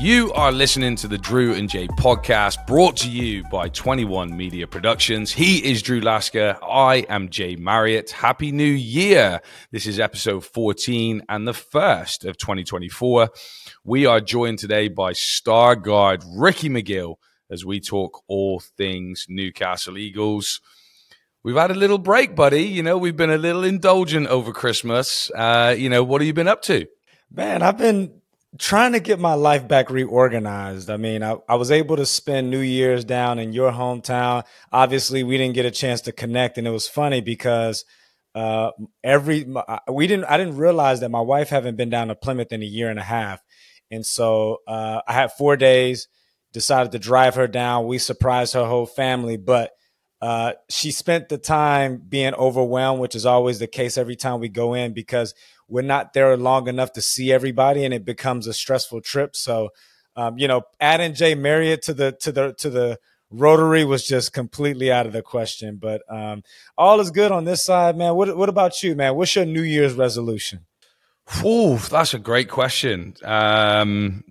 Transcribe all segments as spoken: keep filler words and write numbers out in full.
You are listening to the Drew and Jay podcast, brought to you by twenty-one Media Productions. He is Drew Lasker. I am Jay Marriott. Happy New Year. This is episode fourteen and the first of twenty twenty-four. We are joined today by star guard Ricky McGill as we talk all things Newcastle Eagles. We've had a little break, buddy. You know, we've been a little indulgent over Christmas. Uh, you know, what have you been up to? Man, I've been trying to get my life back reorganized. I mean, I, I was able to spend New Year's down in your hometown. Obviously, we didn't get a chance to connect, and it was funny because uh, every we didn't. I didn't realize that my wife haven't been down to Plymouth in a year and a half, and so uh, I had four days. Decided to drive her down. We surprised her whole family, but uh, she spent the time being overwhelmed, which is always the case every time we go in because we're not there long enough to see everybody, and it becomes a stressful trip. So, um, you know, adding Jay Marriott to the to the to the Rotary was just completely out of the question. But um, all is good on this side, man. What what about you, man? What's your New Year's resolution? Ooh, that's a great question. Um,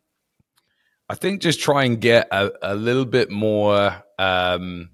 I think just try and get a, a little bit more um,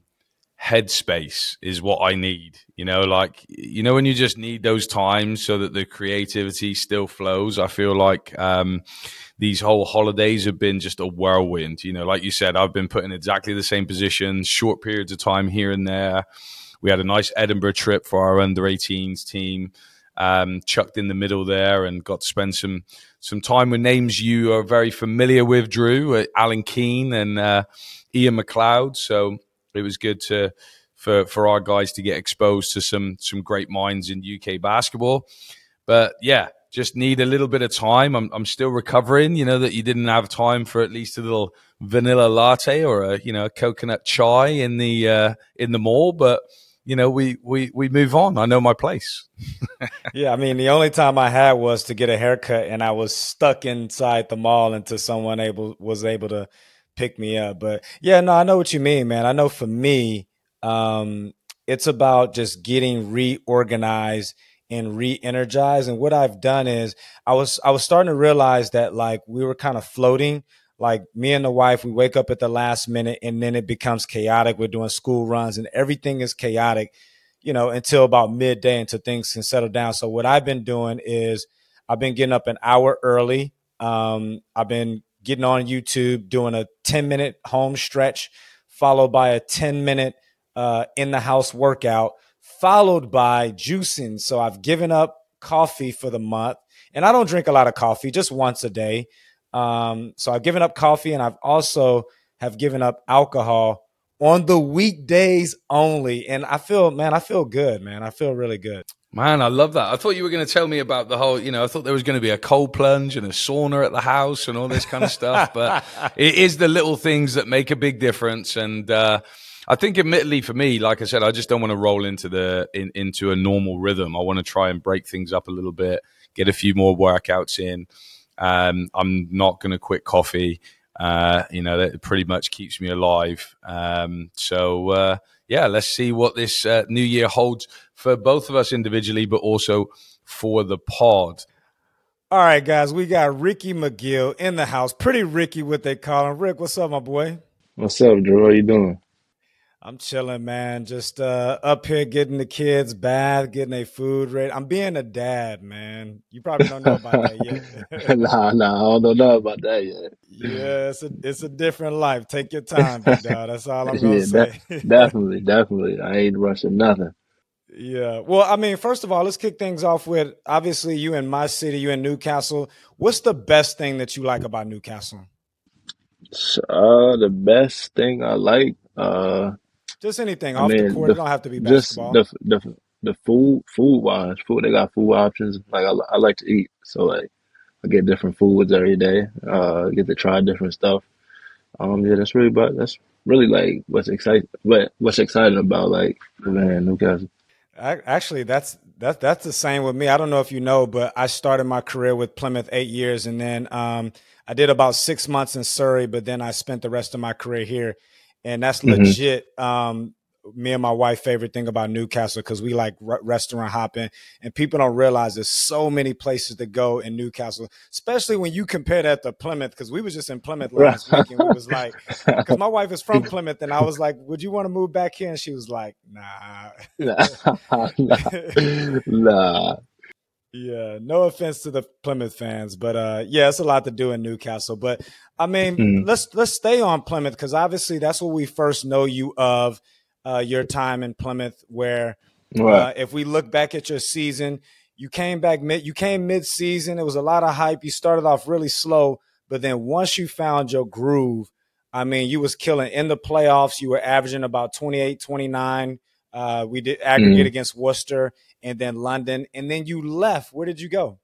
headspace is what I need. You know, like, you know, when you just need those times so that the creativity still flows. I feel like um, these whole holidays have been just a whirlwind. You know, like you said, I've been put in exactly the same positions, short periods of time here and there. We had a nice Edinburgh trip for our under eighteens team, um, chucked in the middle there, and got to spend some some time with names you are very familiar with, Drew, uh, Alan Keane and uh, Ian McLeod. So it was good to for for our guys to get exposed to some some great minds in U K basketball. But yeah, just need a little bit of time. I'm I'm still recovering. You know that you didn't have time for at least a little vanilla latte or a you know a coconut chai in the uh, in the mall. But you know we we we move on. I know my place. Yeah, I mean the only time I had was to get a haircut, and I was stuck inside the mall until someone able was able to pick me up. But yeah, no, I know what you mean, man. I know for me, um, it's about just getting reorganized and re-energized. And what I've done is I was I was starting to realize that like we were kind of floating. Like me and the wife, we wake up at the last minute and then it becomes chaotic. We're doing school runs and everything is chaotic, you know, until about midday until things can settle down. So what I've been doing is I've been getting up an hour early. Um, I've been getting on YouTube, doing a ten minute home stretch, followed by a ten minute uh, in the house workout, followed by juicing. So I've given up coffee for the month, and I don't drink a lot of coffee, just once a day. Um, so I've given up coffee, and I've also have given up alcohol on the weekdays only. And I feel, man, I feel good, man. I feel really good. Man, I love that. I thought you were going to tell me about the whole, you know, I thought there was going to be a cold plunge and a sauna at the house and all this kind of stuff. But it is the little things that make a big difference. And uh, I think admittedly for me, like I said, I just don't want to roll into the in, into a normal rhythm. I want to try and break things up a little bit, get a few more workouts in. Um, I'm not going to quit coffee. Uh, you know, that pretty much keeps me alive. Um, so, uh, yeah, let's see what this uh, new year holds for both of us individually, but also for the pod. All right, guys, we got Ricky McGill in the house. Pretty Ricky, what they call him. Rick, what's up, my boy? What's up, Drew? How you doing? I'm chilling, man. Just uh, up here getting the kids bath, getting their food ready. I'm being a dad, man. You probably don't know about that yet. nah, nah, I don't know about that yet. Yeah, it's a it's a different life. Take your time, big dog. That's all I'm gonna yeah, say. de- definitely, definitely. I ain't rushing nothing. Yeah. Well, I mean, first of all, let's kick things off with obviously you in my city, you in Newcastle. What's the best thing that you like about Newcastle? Uh, the best thing I like, uh, Just anything I off the mean, court. the It don't have to be just basketball. the the the food, food wise, food. They got food options. Like I, I like to eat, so like I get different foods every day. Uh, get to try different stuff. Um, yeah, that's really, but that's really like what's exciting. What what's exciting about like living in Newcastle. Actually, that's that's that's the same with me. I don't know if you know, but I started my career with Plymouth eight years, and then um, I did about six months in Surrey, but then I spent the rest of my career here, and that's hmm legit. Um, me and my wife favorite thing about Newcastle, because we like re- restaurant hopping, and people don't realize there's so many places to go in Newcastle, especially when you compare that to Plymouth, because we was just in Plymouth last week and we was like, because my wife is from Plymouth, and I was like, would you want to move back here? And she was like, nah. nah, nah, nah. Yeah, no offense to the Plymouth fans, but uh, yeah, it's a lot to do in Newcastle. But I mean, Mm, let's let's stay on Plymouth, because obviously that's what we first know you of, uh, your time in Plymouth. Where right. uh, if we look back at your season, you came back mid, you came mid season. It was a lot of hype. You started off really slow, but then once you found your groove, I mean, you was killing in the playoffs. You were averaging about twenty-eight, twenty-nine. Uh, we did aggregate Mm. against Worcester and then London, and then you left. Where did you go?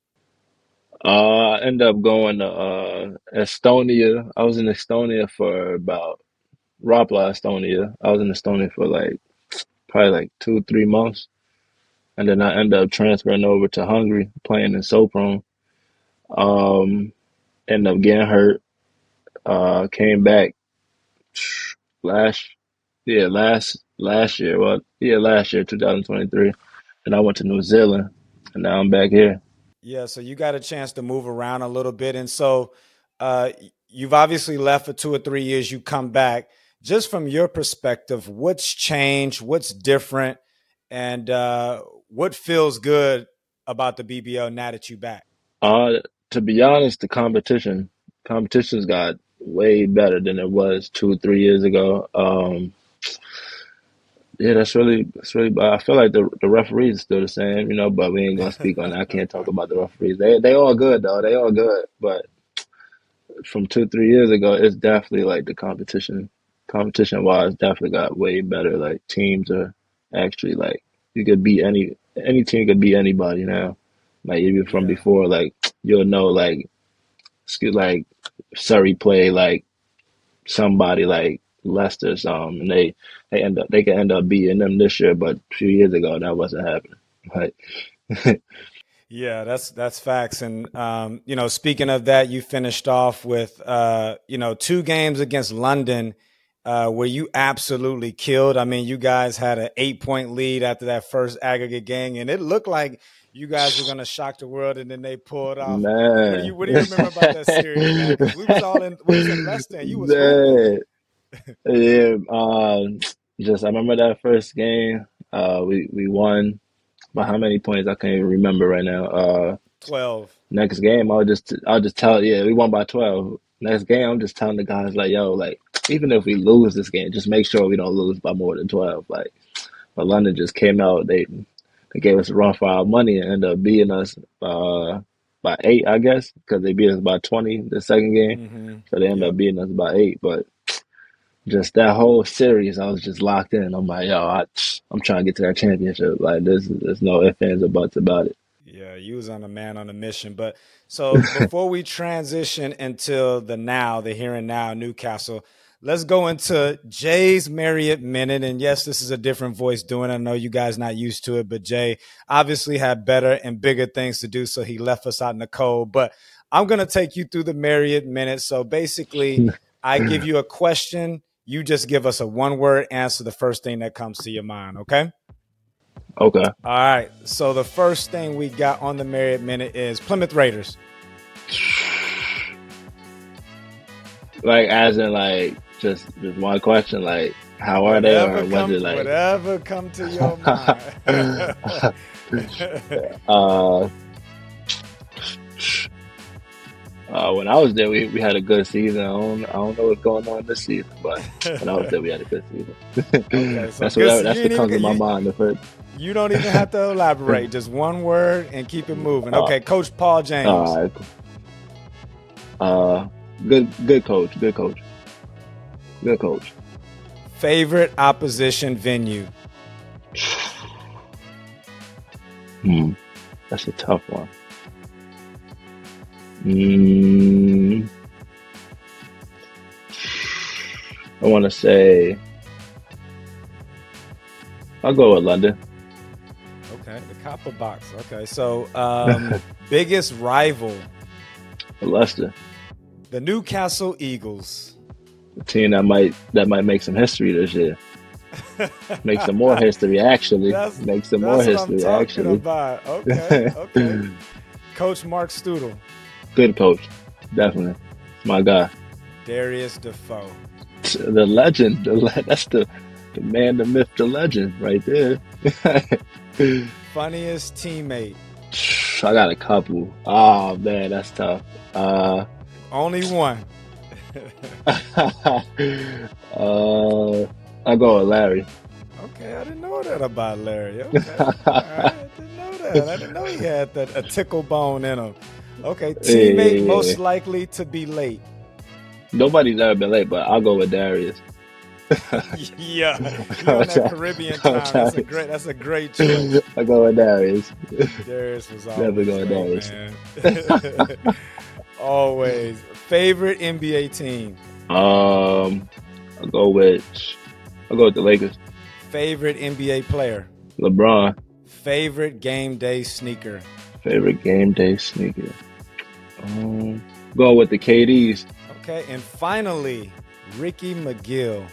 Uh, I ended up going to uh, Estonia. I was in Estonia for about Rapla, Estonia. I was in Estonia for like probably like two, three months. And then I ended up transferring over to Hungary, playing in Sopron. Um, Ended up getting hurt. Uh, came back last, yeah, last last year. Well, yeah, last year, twenty twenty-three. And I went to New Zealand, and now I'm back here. Yeah, so you got a chance to move around a little bit, and so uh, you've obviously left for two or three years. You come back. Just from your perspective, what's changed? What's different? And uh, what feels good about the B B L now that you back? Uh, to be honest, the competition competition's got way better than it was two, three years ago. Um, yeah, that's really that's really. I feel like the the referees are still the same, you know, but we ain't gonna speak on that. I can't talk about the referees. They they all good though. They all good, but from two, three years ago, it's definitely like the competition competition wise definitely got way better. Like teams are actually like you could beat any any team could beat anybody now. Like even from Yeah. before, like you'll know like excuse like Surrey play like somebody like Leicester or something, and they they end up they can end up beating them this year, but a few years ago that wasn't happening. Like Yeah, that's that's facts. And um, you know, speaking of that, you finished off with uh, you know, two games against London uh where you absolutely killed. I mean, you guys had an eight point lead after that first aggregate game, and it looked like you guys were gonna shock the world, and then they pulled off. What do man, you what do you remember about that series, man? Because we was all in we was in Leicester and you was hooping. man, yeah. Um, just I remember that first game. Uh, we we won by how many points? I can't even remember right now. Uh, twelve. next game, I'll just I'll just tell yeah, we won by twelve. Next game, I'm just telling the guys like, yo, like even if we lose this game, just make sure we don't lose by more than twelve. Like, but London just came out, they they gave us a run for our money and ended up beating us uh by eight, I guess, because they beat us by twenty the second game, Mm-hmm. so they ended up Yep. beating us by eight. But just that whole series, I was just locked in. I'm like, yo, I, I'm trying to get to that championship. Like, there's there's no ifs ands or buts about it. Yeah, you was on a man on a mission. But so before we transition into the now, the here and now, Newcastle, let's go into Jay's Marriott Minute. And yes, this is a different voice doing it. I know you guys not used to it, but Jay obviously had better and bigger things to do, so he left us out in the cold. But I'm going to take you through the Marriott Minute. So basically, I give you a question. You just give us a one-word answer, the first thing that comes to your mind, okay? Okay. All right. So the first thing we got on the Marriott Minute is Plymouth Raiders. Like, as in, like, just just one question, like, how are they, Whatever or was come, it like, whatever come to your mind. uh, uh, when I was there, we, we had a good season. I don't, I don't know what's going on this season, but when I was there, we had a good season. Okay, so That's good. what You that's what ain't comes to even my you, mind. The first, you don't even have to elaborate. Just one word and keep it moving. uh, Okay, Coach Paul James. uh, uh, good good coach, good coach, good coach. Favorite opposition venue. Hmm, that's a tough one. Mm, I want to say I'll go with London. Okay, the Copper Box. Okay, so um, biggest rival, Leicester, the Newcastle Eagles. a team that might that might make some history this year. Make some more history, actually. that's Make some more that's what I'm history, talking actually. about. Okay, okay. Coach Mark Studel. Good coach, definitely. My guy, Darius Defoe. the legend. The le- that's the the man, the myth, the legend, right there. Funniest teammate. I got a couple. Oh man, that's tough. Uh, Only one. uh, I go with Larry. Okay, I didn't know that about Larry. Okay, all right, I didn't know that. I didn't know he had that a tickle bone in him. Okay, Yeah, yeah, teammate yeah, yeah. most likely to be late. Nobody's ever been late, but I'll go with Darius. Yeah, I you go on with that Dar- Caribbean I go with time. That's a Darius. great. That's a great choice. I go with Darius. Darius was Never always go with late, Darius. man. Always. Favorite N B A team. Um, I'll go with I'll go with the Lakers. Favorite N B A player. LeBron. Favorite game day sneaker. Favorite game day sneaker. Um, go with the K Ds. Okay, and finally, Ricky McGill.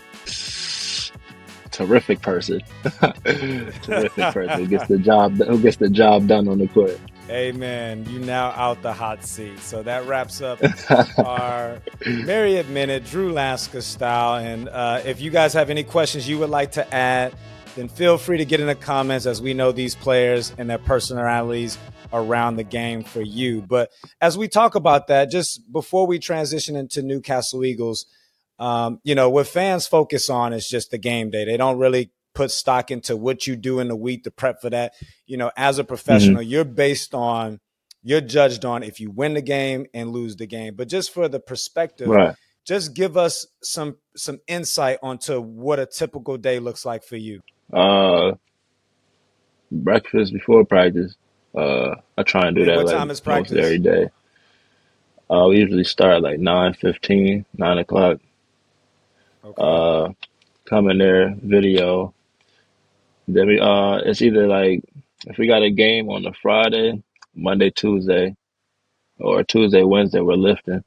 Terrific person. Terrific person who gets the job who gets the job done on the court. Amen. You now out the hot seat. So that wraps up our Marriott Minute, Drew Laska style. And uh, if you guys have any questions you would like to add, then feel free to get in the comments, as we know these players and their personalities around the game for you. But as we talk about that, just before we transition into Newcastle Eagles, um, you know, what fans focus on is just the game day. They don't really put stock into what you do in the week to prep for that. You know, as a professional, Mm-hmm. you're based on, you're judged on if you win the game and lose the game. But just for the perspective, Right. just give us some some insight onto what a typical day looks like for you. Uh, breakfast before practice. Uh, I try and do And that what like time is most practice? every day. Uh, we usually start like nine fifteen, nine o'clock. Okay. Uh, come in there, video. Then we uh, it's either like if we got a game on a Friday, Monday, Tuesday, or Tuesday, Wednesday, we're lifting.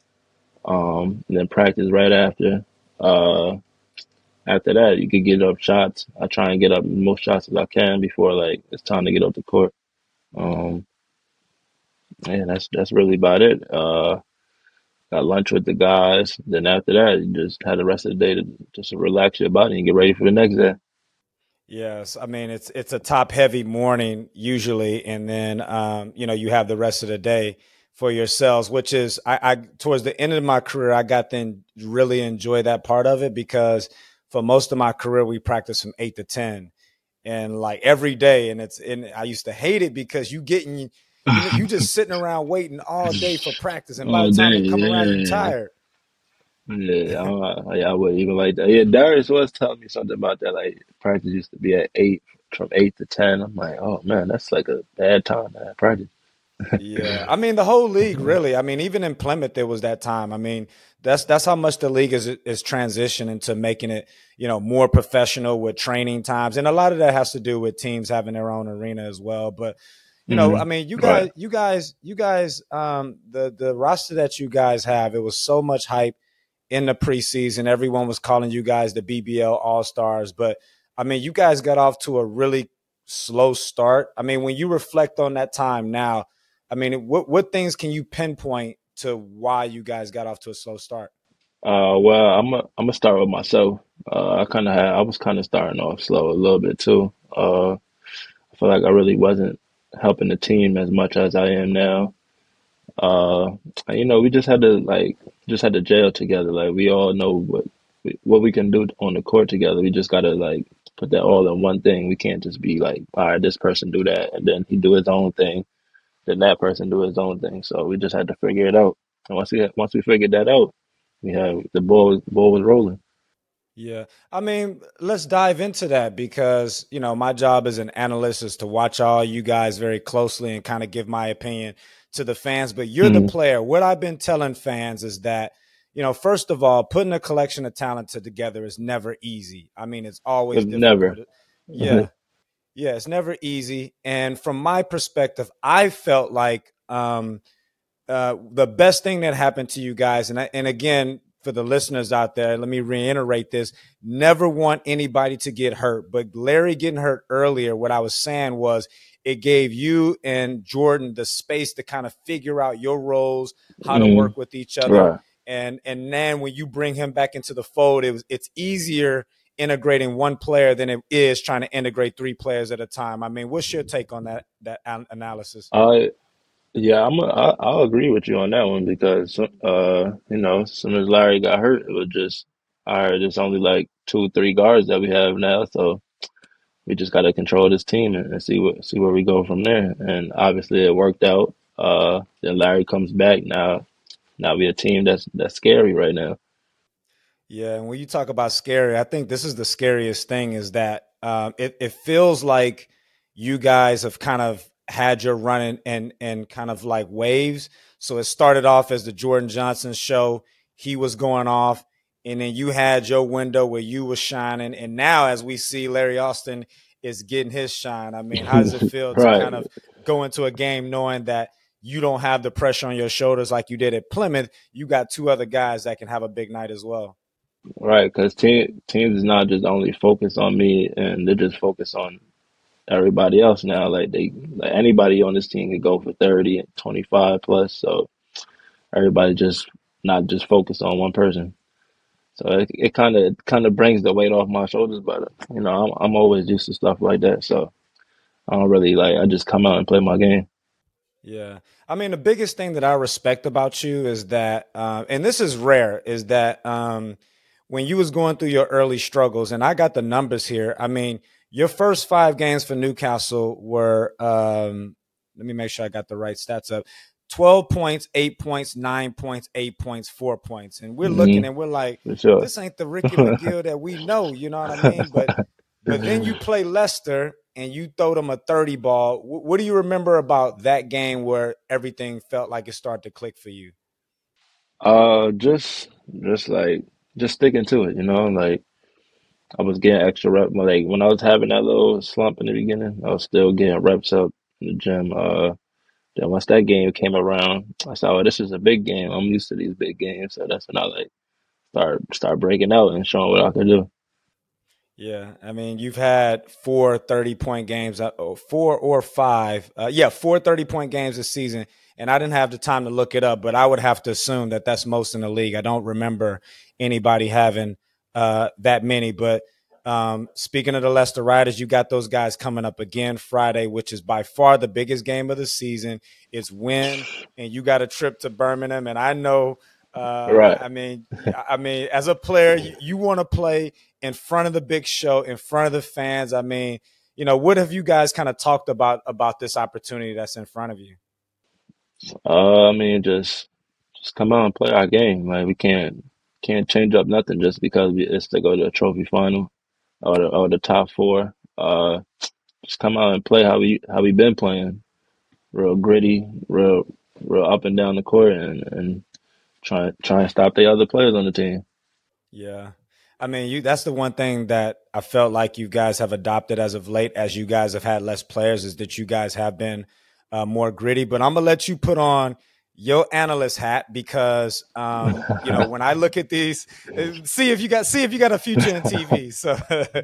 Um, and then practice right after. Uh, after that, you could get up shots. I try and get up most shots as I can before like it's time to get up the court. Um, yeah, that's that's really about it. Uh, got lunch with the guys. Then after that, you just have the rest of the day to just to relax your body and get ready for the next day. Yes, I mean it's it's a top heavy morning usually, and then um, you know you have the rest of the day for yourselves, which is I, I towards the end of my career I got to en- really enjoy that part of it, because for most of my career we practiced from eight to ten, and like every day, and it's and I used to hate it because you getting you know you just sitting around waiting all day for practice, and by the All time day, it come around you yeah. tired. Yeah, I, yeah, I wouldn't even like that. Yeah, Darius was telling me something about that. Like practice used to be at eight, from eight to ten. I'm like, oh man, that's like a bad time to have practice. Yeah, I mean the whole league really. I mean even in Plymouth there was that time. I mean that's that's how much the league is is transitioning to making it, you know, more professional with training times, and a lot of that has to do with teams having their own arena as well. But you know, Hmm. I mean you Right. guys, you guys, you guys, um, the the roster that you guys have, it was so much hype in the preseason. Everyone was calling you guys the B B L All Stars, but I mean you guys got off to a really slow start. I mean when you reflect on that time now, I mean, what what things can you pinpoint to why you guys got off to a slow start? Uh, well, I'm i I'm gonna start with myself. Uh, I kind of had I was kind of starting off slow a little bit too. Uh, I feel like I really wasn't helping the team as much as I am now. Uh, and, you know, we just had to like just had to jail together. Like we all know what we, what we can do on the court together. We just gotta like put that all in one thing. We can't just be like, all right, this person do that, and then he do his own thing, then that person do his own thing. So we just had to figure it out. And once we once we figured that out, we had the ball ball was rolling. Yeah. I mean, let's dive into that, because, you know, my job as an analyst is to watch all you guys very closely and kind of give my opinion to the fans. But you're the Hmm. player. What I've been telling fans is that, you know, first of all, putting a collection of talent together is never easy. I mean, it's always Never. difficult. Yeah. Yeah. It's never easy. And from my perspective, I felt like, um, uh, the best thing that happened to you guys, and I, and again, for the listeners out there, let me reiterate this. Never want anybody to get hurt. But Larry getting hurt earlier, what I was saying was it gave you and Jordan the space to kind of figure out your roles, how to Mm, work with each other. right. And and then when you bring him back into the fold, it was it's easier integrating one player than it is trying to integrate three players at a time. I mean, what's your take on that that an- analysis? I yeah, I'm a, I, I'll agree with you on that one because uh, you know, as soon as Larry got hurt, it was just all right, there's only like two, three guards that we have now, so we just got to control this team and, and see what see where we go from there. And obviously, it worked out. Uh, then Larry comes back now. Now we a team that's that's scary right now. Yeah, and when you talk about scary, I think this is the scariest thing is that um, it, it feels like you guys have kind of had your run in, and and kind of like waves. So it started off as the Jordan Johnson show. He was going off, and then you had your window where you was shining. And now, as we see, Larry Austin is getting his shine. I mean, how does it feel to Right, kind of go into a game knowing that you don't have the pressure on your shoulders like you did at Plymouth? You got two other guys that can have a big night as well. right. Because team teams is not just only focused on me, and they're just focused on everybody else now. Like they, like anybody on this team could go for thirty and twenty-five plus. So everybody just not just focused on one person. So it it kind of kind of brings the weight off my shoulders. But you know, I'm I'm always used to stuff like that. So I don't really like. I just come out and play my game. Yeah. I mean, the biggest thing that I respect about you is that, um, and this is rare, is that um, when you was going through your early struggles, and I got the numbers here. I mean, your first five games for Newcastle were, um, let me make sure I got the right stats up. twelve points, eight points, nine points, eight points, four points. And we're looking Hmm. and we're like, For sure. this ain't the Ricky McGill that we know, you know what I mean? But but then you play Leicester and you throw them a thirty ball. Wh- What do you remember about that game where everything felt like it started to click for you? Uh, just just like just sticking to it, you know. Like I was getting extra rep. Like when I was having that little slump in the beginning, I was still getting reps up in the gym. Uh, then once that game came around, I said, "Oh, this is a big game. I'm used to these big games." So that's when I like start start breaking out and showing what I can do. Yeah, I mean, you've had four point games, uh, oh, four or five. Uh, yeah, four point games this season. And I didn't have the time to look it up, but I would have to assume that that's most in the league. I don't remember anybody having uh, that many. But um, speaking of the Leicester Riders, you got those guys coming up again Friday, which is by far the biggest game of the season. It's win, and you got a trip to Birmingham. And I know, uh, Right. I, I mean, I mean, as a player, you, you want to play in front of the big show, in front of the fans. I mean, you know, what have you guys kind of talked about about this opportunity that's in front of you? Uh, I mean, just just come out and play our game. Like we can't can't change up nothing just because we, it's to go to a trophy final or the, or the top four. Uh, just come out and play how we how we been playing. Real gritty, real real up and down the court, and and try try and stop the other players on the team. Yeah. I mean, you that's the one thing that I felt like you guys have adopted as of late, as you guys have had less players, is that you guys have been uh, more gritty. But I'm gonna let you put on your analyst hat because um, you know, when I look at these, uh, see if you got see if you got a future in T V. So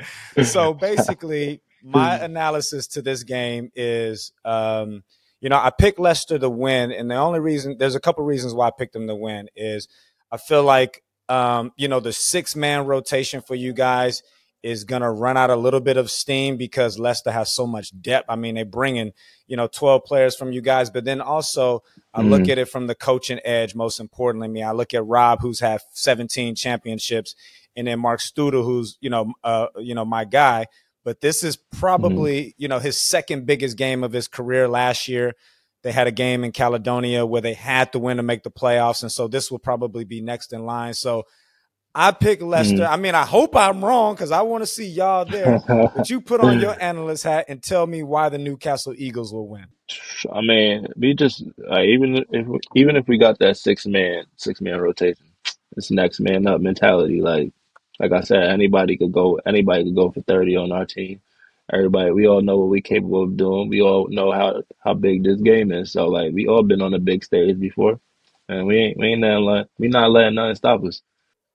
so basically my analysis to this game is um, you know, I picked Leicester to win, and the only reason there's a couple reasons why I picked them to win is I feel like um, you know, the six man rotation for you guys is going to run out a little bit of steam because Leicester has so much depth. I mean, they bring in, you know, twelve players from you guys, but then also I look Mm, at it from the coaching edge. Most importantly, me, I look at Rob, who's had seventeen championships, and then Mark Studer, who's, you know, uh, you know, my guy. But this is mm, probably, you know, his second biggest game of his career last year. They had a game in Caledonia where they had to win to make the playoffs. And so this will probably be next in line. So I pick Leicester. mm. I mean, I hope I'm wrong because I want to see y'all there. But you put on your analyst hat and tell me why the Newcastle Eagles will win. I mean, we just uh, even if even if we got that six man six man rotation, it's next man up mentality. Like like I said, anybody could go anybody could go for thirty on our team. Everybody, we all know what we capable of doing. We all know how how big this game is. So like we all been on the big stage before, and we ain't we ain't nothing like we not letting nothing stop us.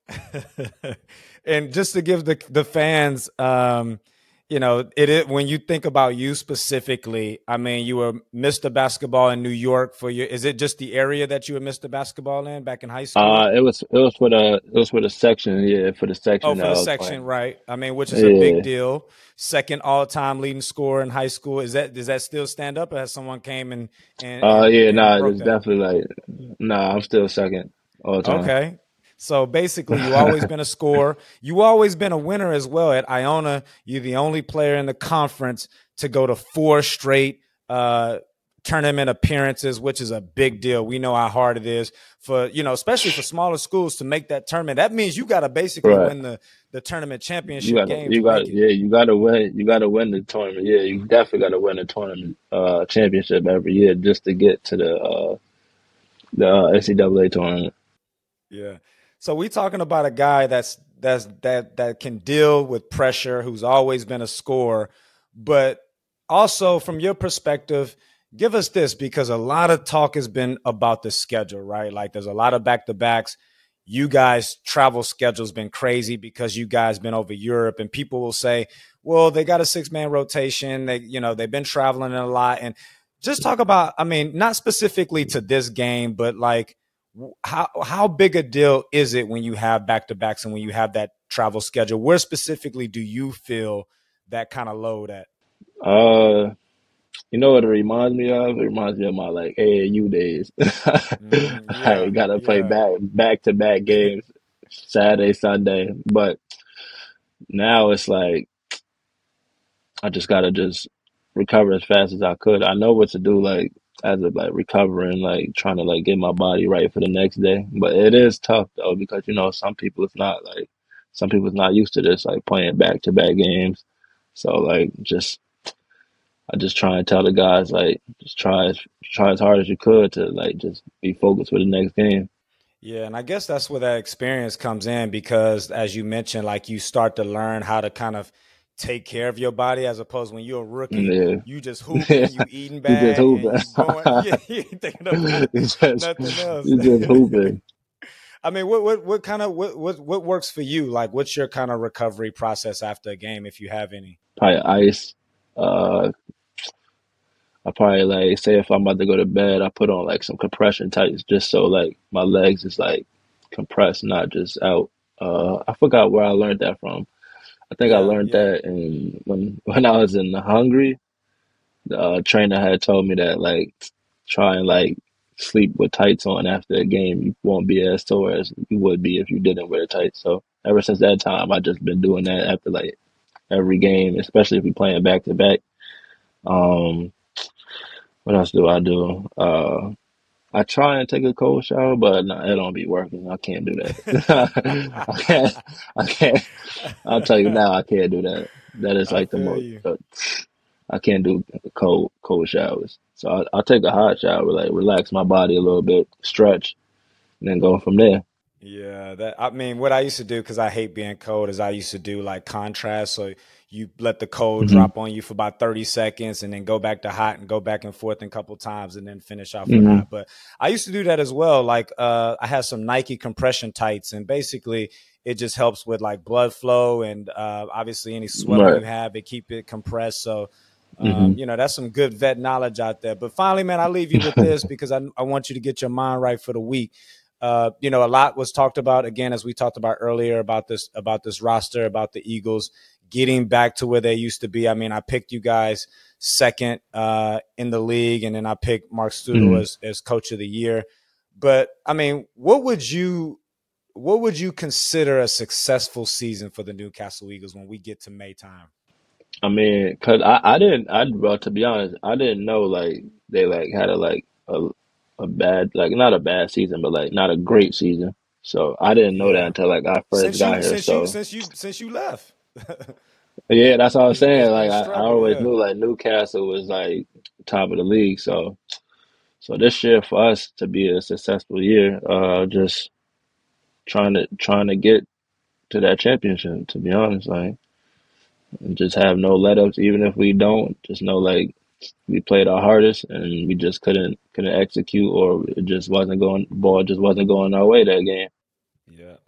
And just to give the the fans, um, you know, it, it when you think about you specifically, I mean, you were Mister Basketball in New York for your. Is it just the area that you were Mister Basketball in back in high school? Uh, it was it was for the it was for the section, yeah, for the Oh, section that for I the was section, playing. right? I mean, which is a big Yeah. deal. Second all time leading scorer in high school. Is that does that still stand up, or has someone came and and Uh, and yeah, and nah, broke it's that? definitely like, nah, I'm still second all the Okay. So basically, you always time. been a scorer. You always been a winner as well. At Iona, you're the only player in the conference to go to four straight uh, tournament appearances, which is a big deal. We know how hard it is for, you know, especially for smaller schools to make that tournament. That means you got to basically Right. win the the tournament You championship gotta, game you to got, make it. yeah, you gotta win. You gotta win the tournament. Yeah, you definitely gotta win the tournament, uh, championship every year just to get to the uh the uh, N C double A tournament. Yeah. So we talking about a guy that's that's that that can deal with pressure, who's always been a scorer, but also from your perspective, give us this because a lot of talk has been about the schedule, right? Like there's a lot of back to backs. You guys travel schedule's been crazy because you guys been over Europe, and people will say, well, they got a six man rotation. They, you know, they've been traveling a lot. And just talk about, I mean, not specifically to this game, but like how how big a deal is it when you have back to backs and when you have that travel schedule? Where specifically do you feel that kind of load at? Uh, you know what it reminds me of? It reminds me of my like A A U days. Mm, I yeah, gotta play yeah, back back to back games, Saturday, Sunday. But now it's like I just gotta just recover as fast as I could. I know what to do, like as of like recovering, like trying to like get my body right for the next day. But it is tough though because you know some people it's not like some people's not used to this, like playing back to back games. So like just I just try and tell the guys like just try as try as hard as you could to like just be focused for the next game. yeah. And I guess that's where that experience comes in because, as you mentioned, like you start to learn how to kind of take care of your body as opposed when you're a rookie, Yeah. you just Yeah. hooping, you eating You just bad, and hooping. you going, yeah, you ain't thinking about you just nothing else. you just hooping. I mean, what what what kind of what what what works for you? Like, what's your kind of recovery process after a game, if you have any? Probably ice. Uh I probably like say if I'm about to go to bed, I put on like some compression tights just so like my legs is like compressed, not just out. Uh, I forgot where I learned that from. I think I Yeah, learned yeah. that in when when I was in Hungary. The uh, trainer had told me that like try and like sleep with tights on after a game. You won't be as sore as you would be if you didn't wear tights. So ever since that time, I just been doing that after like every game, especially if we playing back to back. Um, what else do I do? Uh, I try and take a cold shower, but no, it don't be working. I can't do that. I can't. I can't. I'll tell you now, I can't do that. That is I like the feel most. you. Uh, I can't do cold cold showers. So I, I'll take a hot shower, like relax my body a little bit, stretch, and then go from there. Yeah, that I mean, what I used to do because I hate being cold is I used to do like contrast. So you let the cold Hmm. drop on you for about thirty seconds and then go back to hot and go back and forth a couple times and then finish off with Hmm. hot. But I used to do that as well. Like uh, I had some Nike compression tights, and basically it just helps with like blood flow and uh, obviously any swelling Right. you have, it keep it compressed. So Hmm. um, you know, that's some good vet knowledge out there. But finally, man, I'll leave you with this because I, I want you to get your mind right for the week. Uh, you know, a lot was talked about again, as we talked about earlier about this, about this roster, about the Eagles getting back to where they used to be. I mean, I picked you guys second uh, in the league, and then I picked Mark Studel Hmm. as, as coach of the year. But I mean, what would you, what would you consider a successful season for the Newcastle Eagles when we get to May time? I mean, cause I, I didn't, I, well, to be honest, I didn't know like they like had a like a a bad like not a bad season, but like not a great season. So I didn't know that Yeah. until like I first Since got you, here. since you, So since you, since you left, yeah, that's all I was it's, it's saying. been Like a I, I struggle. always Yeah. knew like Newcastle was like top of the league. So so this year for us to be a successful year, uh, just trying to trying to get to that championship. To be honest, like and just have no let ups. Even if we don't, just know like we played our hardest and we just couldn't couldn't execute, or it just wasn't going. Ball just wasn't going our way that game. Yeah.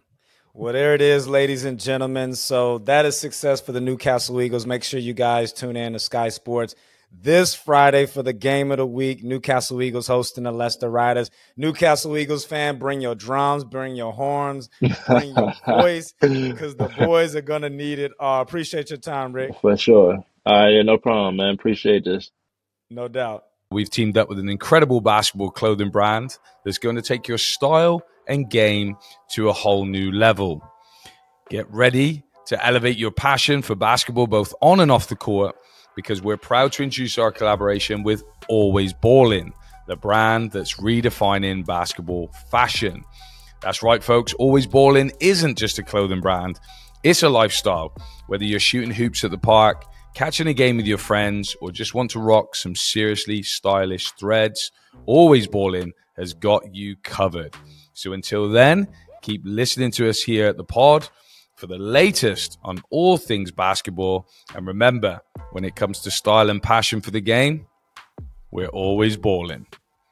Well, there it is, ladies and gentlemen. So that is success for the Newcastle Eagles. Make sure you guys tune in to Sky Sports this Friday for the game of the week. Newcastle Eagles hosting the Leicester Riders. Newcastle Eagles fan, bring your drums, bring your horns, bring your voice, because the boys are going to need it. Uh, appreciate your time, Rick. For sure. All right, yeah, no problem, man. Appreciate this. No doubt. We've teamed up with an incredible basketball clothing brand that's going to take your style and game to a whole new level. Get ready to elevate your passion for basketball both on and off the court, because we're proud to introduce our collaboration with Always Ballin', the brand that's redefining basketball fashion. That's right, folks. Always Ballin' isn't just a clothing brand. It's a lifestyle. Whether you're shooting hoops at the park, catching a game with your friends, or just want to rock some seriously stylish threads, Always Ballin' has got you covered. So until then, keep listening to us here at the pod for the latest on all things basketball. And remember, when it comes to style and passion for the game, we're always balling.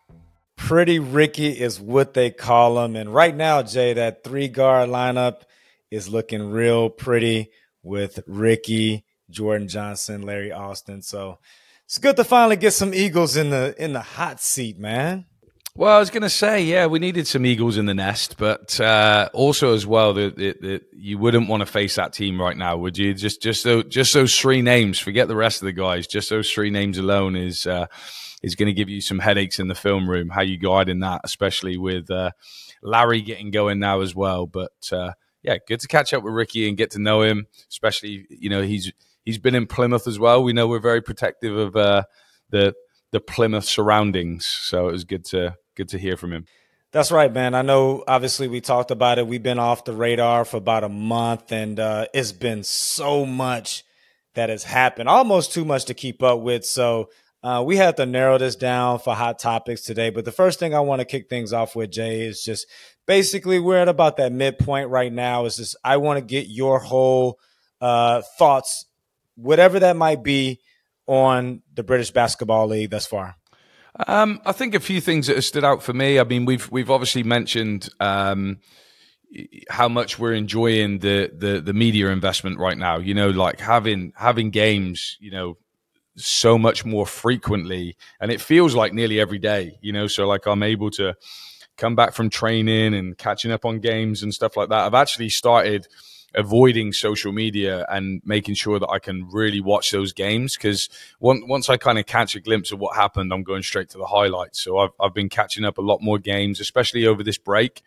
Pretty Ricky is what they call him. And right now, Jay, that three-guard lineup is looking real pretty with Ricky, Jordan Johnson, Larry Austin. So it's good to finally get some Eagles in the in the hot seat, man. Well, I was going to say, yeah, we needed some Eagles in the nest, but uh, also as well, that the, you wouldn't want to face that team right now, would you? Just, just, those, just those three names. Forget the rest of the guys. Just those three names alone is uh, is going to give you some headaches in the film room. How you guide in that, especially with uh, Larry getting going now as well. But uh, yeah, good to catch up with Ricky and get to know him. Especially, you know, he's he's been in Plymouth as well. We know we're very protective of uh, the the Plymouth surroundings, so it was good to. Good to hear from him. That's right, man. I know, obviously, we talked about it. We've been off the radar for about a month, and uh, it's been so much that has happened, almost too much to keep up with. So uh, we had to narrow this down for hot topics today. But the first thing I want to kick things off with, Jay, is just basically we're at about that midpoint right now. Is just I want to get your whole uh, thoughts, whatever that might be, on the British Basketball League thus far. Um, I think a few things that have stood out for me. I mean, we've we've obviously mentioned um, how much we're enjoying the, the the media investment right now. You know, like having having games, you know, so much more frequently, and it feels like nearly every day. You know, so like I'm able to come back from training and catching up on games and stuff like that. I've actually started avoiding social media and making sure that I can really watch those games, because once once I kind of catch a glimpse of what happened, I'm going straight to the highlights. So I've I've been catching up a lot more games, especially over this break.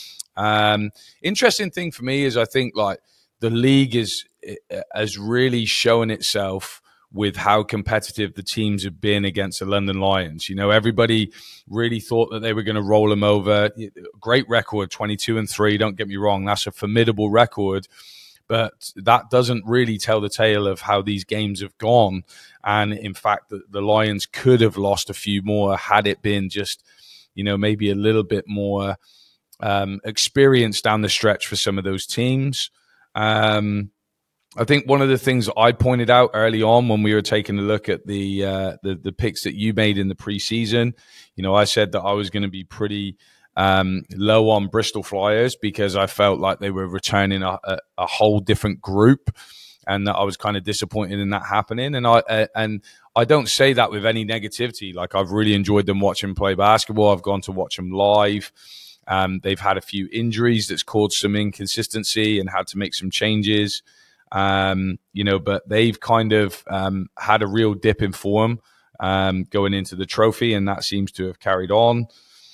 Um, interesting thing for me is I think like the league is has really shown itself with how competitive the teams have been against the London Lions. You know, everybody really thought that they were going to roll them over. Great record, twenty-two and three. Don't get me wrong. That's a formidable record, but that doesn't really tell the tale of how these games have gone. And in fact, the, the Lions could have lost a few more had it been just, you know, maybe a little bit more um, experience down the stretch for some of those teams. Um, I think one of the things I pointed out early on when we were taking a look at the uh, the, the picks that you made in the preseason, you know, I said that I was going to be pretty um, low on Bristol Flyers because I felt like they were returning a, a, a whole different group, and that I was kind of disappointed in that happening. And I uh, and I don't say that with any negativity. Like, I've really enjoyed them watching play basketball. I've gone to watch them live. Um, they've had a few injuries that's caused some inconsistency and had to make some changes. Um, you know, but they've kind of um, had a real dip in form um, going into the trophy, and that seems to have carried on.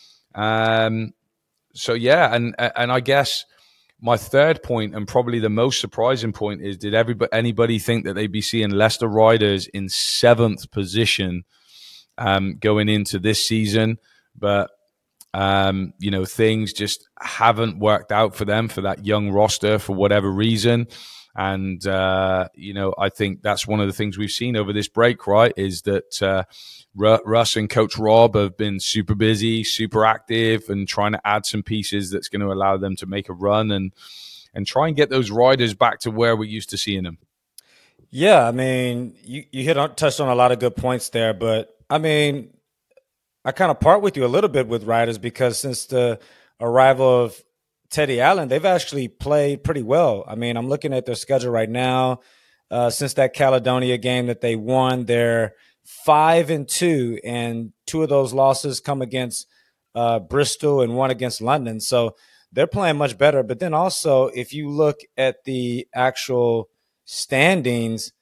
Um, so yeah, and and I guess my third point, and probably the most surprising point, is did everybody anybody think that they'd be seeing Leicester Riders in seventh position um, going into this season? But um, you know, things just haven't worked out for them, for that young roster, for whatever reason. And, uh, you know, I think that's one of the things we've seen over this break, right, is that uh, Russ and Coach Rob have been super busy, super active, and trying to add some pieces that's going to allow them to make a run and and try and get those riders back to where we're used to seeing them. Yeah, I mean, you, you hit on, touched on a lot of good points there, but, I mean, I kind of part with you a little bit with riders, because since the arrival of Teddy Allen, they've actually played pretty well. I mean, I'm looking at their schedule right now. Uh, since that Caledonia game that they won, they're five and two, and two of those losses come against uh, Bristol and one against London. So they're playing much better. But then also, if you look at the actual standings,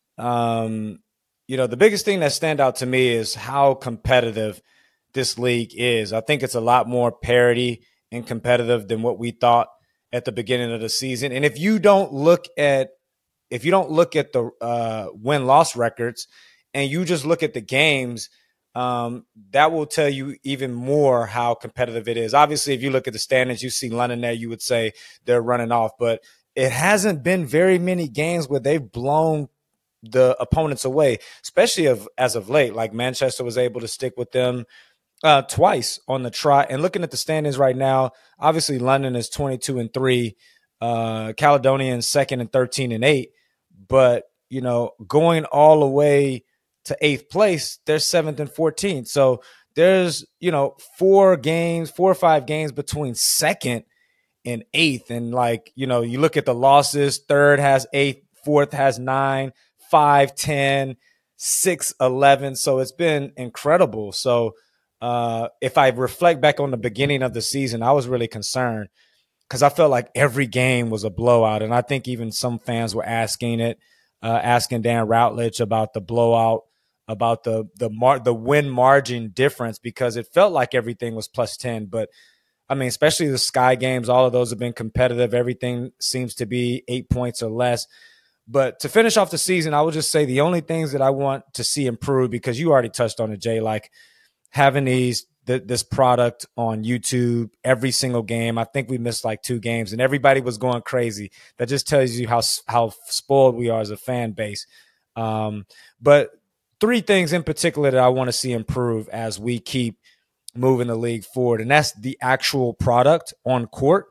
um, you know, the biggest thing that stand out to me is how competitive this league is. I think it's a lot more parity and competitive than what we thought at the beginning of the season. And if you don't look at if you don't look at the uh, win-loss records and you just look at the games, um, that will tell you even more how competitive it is. Obviously, if you look at the standings, you see London there, you would say they're running off. But it hasn't been very many games where they've blown the opponents away, especially of, as of late. Like Manchester was able to stick with them uh, twice on the trot. And looking at the standings right now, obviously London is twenty-two and three, uh, Caledonia in second and thirteen and eight. But, you know, going all the way to eighth place, they're seventh and fourteenth. So there's, you know, four games, four or five games between second and eighth. And like, you know, you look at the losses, third has eight, fourth has nine, five, ten, six, eleven. So it's been incredible. So uh, if I reflect back on the beginning of the season, I was really concerned because I felt like every game was a blowout. And I think even some fans were asking it, uh, asking Dan Routledge about the blowout, about the the mar- the win margin difference, because it felt like everything was plus ten. But, I mean, especially the Sky games, all of those have been competitive. Everything seems to be eight points or less. But to finish off the season, I would just say the only things that I want to see improve, because you already touched on it, Jay, like having these th- this product on YouTube every single game. I think we missed like two games and everybody was going crazy. That just tells you how how spoiled we are as a fan base. Um, but three things in particular that I want to see improve as we keep moving the league forward, and that's the actual product on court.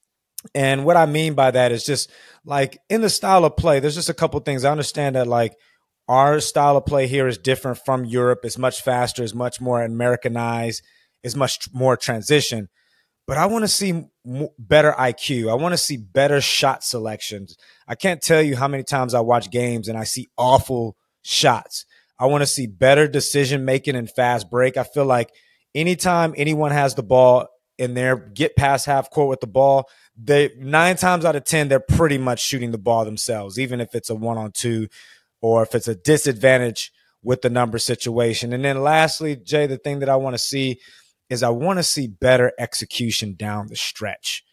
And what I mean by that is just like in the style of play, there's just a couple things. I understand that like our style of play here is different from Europe. It's much faster, it's much more Americanized, it's much more transition. But I want to see m- better I Q. I want to see better shot selections. I can't tell you how many times I watch games and I see awful shots. I want to see better decision making and fast break. I feel like anytime anyone has the ball in there, get past half court with the ball, they nine times out of ten, they're pretty much shooting the ball themselves, even if it's a one on two or if it's a disadvantage with the number situation. And then lastly, Jay, the thing that I want to see is I want to see better execution down the stretch.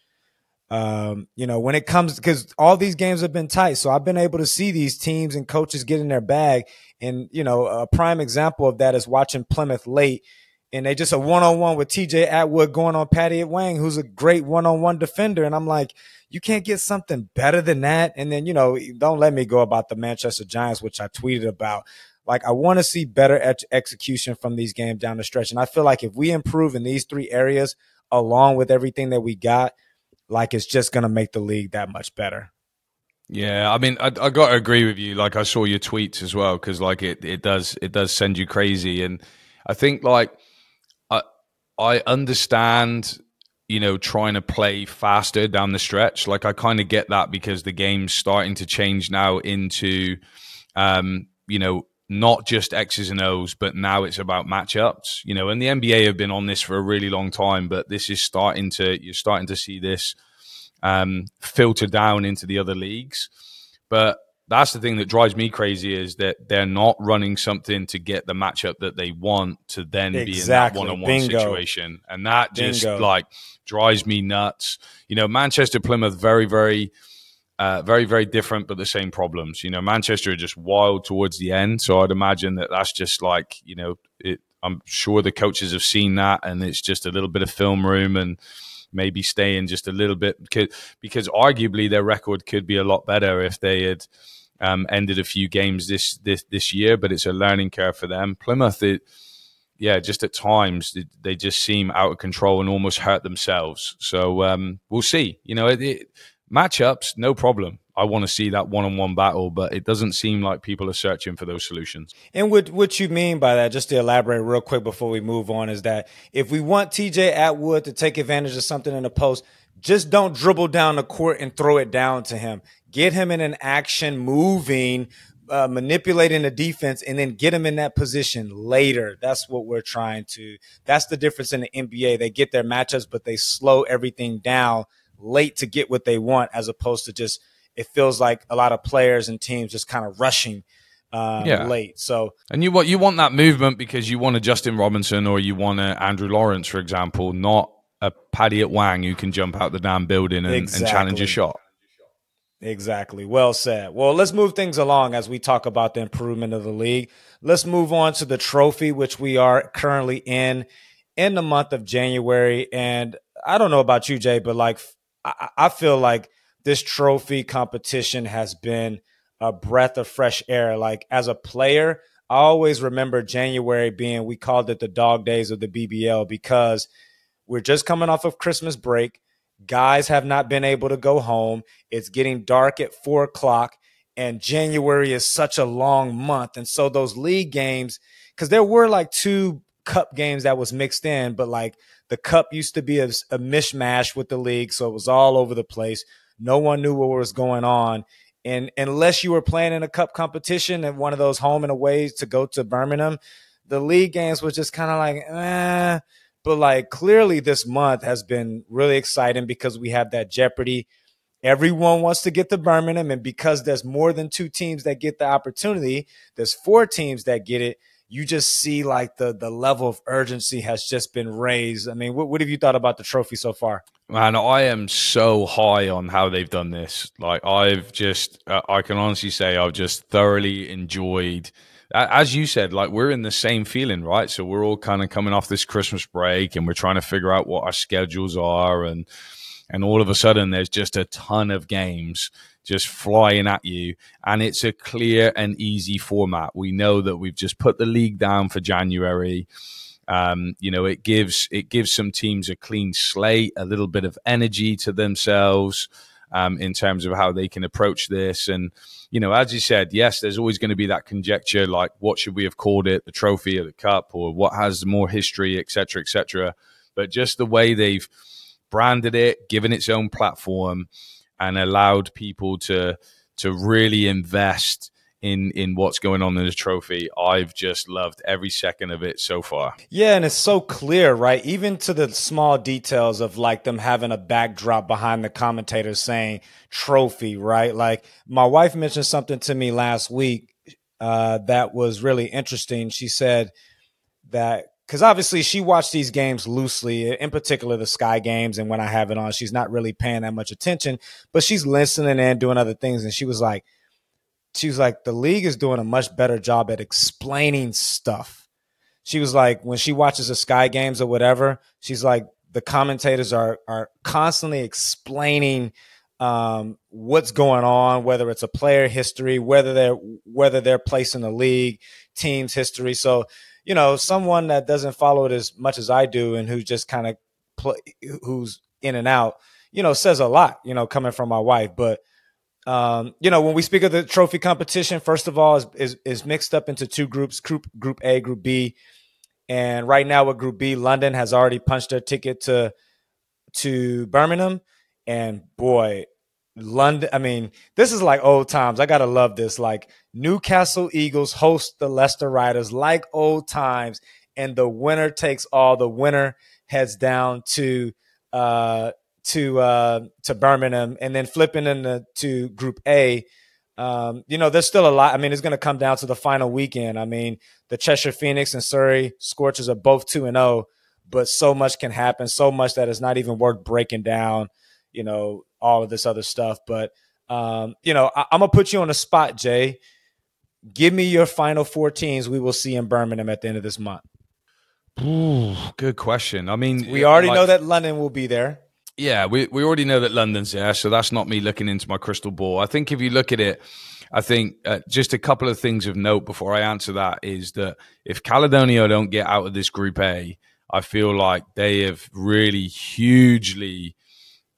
Um, you know, when it comes, because all these games have been tight. So I've been able to see these teams and coaches get in their bag. And, you know, a prime example of that is watching Plymouth late. And they just a one-on-one with T J Atwood going on Patty Wang, who's a great one-on-one defender. And I'm like, you can't get something better than that. And then, you know, don't let me go about the Manchester Giants, which I tweeted about. Like, I want to see better ex- execution from these games down the stretch. And I feel like if we improve in these three areas, along with everything that we got, like, it's just going to make the league that much better. Yeah, I mean, I, I got to agree with you. Like, I saw your tweets as well, because like it, it does it does send you crazy. And I think like I I understand, you know, trying to play faster down the stretch. Like, I kind of get that because the game's starting to change now into, um, you know, not just X's and O's, but now it's about matchups. You know, and the N B A have been on this for a really long time, but this is starting to you're starting to see this um, filter down into the other leagues. But that's the thing that drives me crazy, is that they're not running something to get the matchup that they want to then Exactly. be in that one-on-one Bingo. situation. And that just Bingo. like drives me nuts. You know, Manchester, Plymouth, very, very, uh, very, very different, but the same problems. You know, Manchester are just wild towards the end. So I'd imagine that that's just like, you know, it, I'm sure the coaches have seen that, and it's just a little bit of film room and maybe staying just a little bit, because, because arguably their record could be a lot better if they had um, ended a few games this, this this year, but it's a learning curve for them. Plymouth, it, yeah, just at times it, they just seem out of control and almost hurt themselves. So um, we'll see. You know, it, it, matchups, no problem. I want to see that one-on-one battle, but it doesn't seem like people are searching for those solutions. And what what you mean by that, just to elaborate real quick before we move on, is that if we want T J Atwood to take advantage of something in the post, just don't dribble down the court and throw it down to him. Get him in an action, moving, uh, manipulating the defense, and then get him in that position later. That's what we're trying to. That's the difference in the N B A. They get their matchups, but they slow everything down late to get what they want, as opposed to just, it feels like a lot of players and teams just kind of rushing um, yeah. late. So, and you want you want that movement because you want a Justin Robinson or you want a Andrew Lawrence, for example, not a Paddy Wang who can jump out the damn building and, exactly. and challenge a shot. Exactly. Well said. Well, let's move things along as we talk about the improvement of the league. Let's move on to the trophy, which we are currently in in the month of January. And I don't know about you, Jay, but like I, I feel like this trophy competition has been a breath of fresh air. Like as a player, I always remember January being, we called it the dog days of the B B L because we're just coming off of Christmas break. Guys have not been able to go home. It's getting dark at four o'clock, and January is such a long month. And so those league games, because there were like two cup games that was mixed in, but like the cup used to be a, a mishmash with the league, so it was all over the place. No one knew what was going on. And unless you were playing in a cup competition and one of those home and aways to go to Birmingham, the league games was just kind of like, eh. But like clearly this month has been really exciting because we have that jeopardy. Everyone wants to get to Birmingham. And because there's more than two teams that get the opportunity, there's four teams that get it. You just see like the the level of urgency has just been raised. I mean, what, what have you thought about the trophy so far? Man, I am so high on how they've done this. Like I've just, uh, I can honestly say I've just thoroughly enjoyed, as you said, like we're in the same feeling, right? So we're all kind of coming off this Christmas break and we're trying to figure out what our schedules are. And, and all of a sudden there's just a ton of games just flying at you. And it's a clear and easy format. We know that we've just put the league down for January. Um, you know, it gives it gives some teams a clean slate, a little bit of energy to themselves um, in terms of how they can approach this. And, you know, as you said, yes, there's always going to be that conjecture, like what should we have called it, the trophy or the cup, or what has more history, et cetera, et cetera. But just the way they've branded it, given its own platform, and allowed people to to really invest in in what's going on in the trophy. I've just loved every second of it so far. Yeah, and it's so clear, right? Even to the small details of like them having a backdrop behind the commentators saying trophy, right? Like my wife mentioned something to me last week uh, that was really interesting. She said that because obviously she watched these games loosely, in particular the Sky games. And when I have it on, she's not really paying that much attention, but she's listening and doing other things. And she was like, she was like, the league is doing a much better job at explaining stuff. She was like, when she watches the Sky games or whatever, she's like, the commentators are are constantly explaining um, what's going on, whether it's a player history, whether they're whether they're placed in the league, team's history. So, you know, someone that doesn't follow it as much as I do and who just kind of play, who's in and out, you know, says a lot, you know, coming from my wife. But, um, you know, when we speak of the trophy competition, first of all, is, is, is mixed up into two groups, group, group A, Group B. And right now with Group B, London has already punched their ticket to to Birmingham. And boy, London, I mean, this is like old times. I got to love this. Like Newcastle Eagles host the Leicester Riders like old times, and the winner takes all. The winner heads down to uh, to uh, to Birmingham, and then flipping into to Group A. Um, you know, there's still a lot. I mean, it's going to come down to the final weekend. I mean, the Cheshire Phoenix and Surrey Scorchers are both two and oh, but so much can happen, so much that it's not even worth breaking down, you know, all of this other stuff. But, um, you know, I, I'm going to put you on the spot, Jay. Give me your final four teams we will see in Birmingham at the end of this month. Ooh, good question. I mean, we already like, know that London will be there. Yeah, we, we already know that London's there, so that's not me looking into my crystal ball. I think if you look at it, I think uh, just a couple of things of note before I answer that is that if Caledonia don't get out of this Group A, I feel like they have really hugely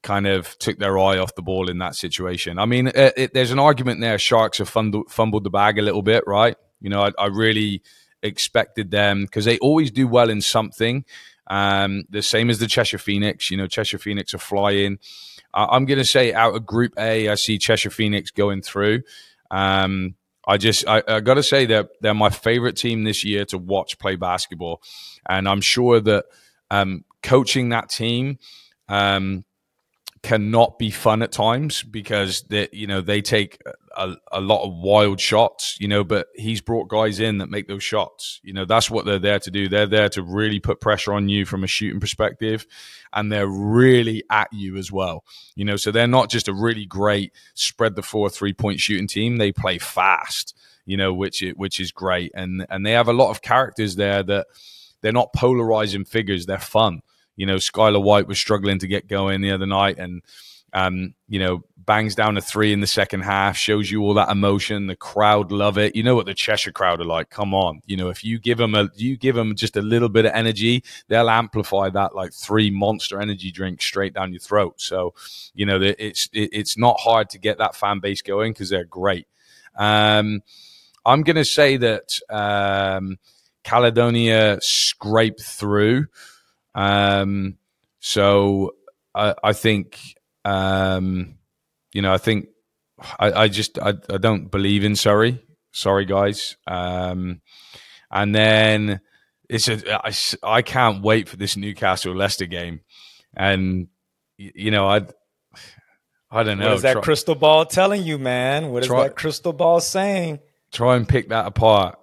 kind of took their eye off the ball in that situation. I mean, it, it, there's an argument there. Sharks have fumbled, fumbled the bag a little bit, right? You know, I, I really expected them because they always do well in something. Um, the same as the Cheshire Phoenix. You know, Cheshire Phoenix are flying. Uh, I'm going to say out of Group A, I see Cheshire Phoenix going through. Um, I just, I, I got to say that they're, they're my favorite team this year to watch play basketball. And I'm sure that um, coaching that team, um, cannot be fun at times because they, you know, they take a, a lot of wild shots, you know, but he's brought guys in that make those shots. You know, that's what they're there to do. They're there to really put pressure on you from a shooting perspective, and they're really at you as well. You know, so they're not just a really great spread the floor three-point shooting team. They play fast, you know, which which is great. And and they have a lot of characters there that they're not polarizing figures. They're fun. You know, Skylar White was struggling to get going the other night and, um, you know, bangs down a three in the second half, shows you all that emotion. The crowd love it. You know what the Cheshire crowd are like. Come on. You know, if you give them a, you give them just a little bit of energy, they'll amplify that like three monster energy drinks straight down your throat. So, you know, it's, it's not hard to get that fan base going because they're great. Um, I'm going to say that um, Caledonia scraped through. Um, so I, I think, um, you know, I think I, I just, I, I don't believe in Surrey. Sorry, guys. Um, and then it's a, I, I can't wait for this Newcastle Leicester game. And, you know, I, I don't know. What is that try, crystal ball telling you, man? What is try, that crystal ball saying? Try and pick that apart.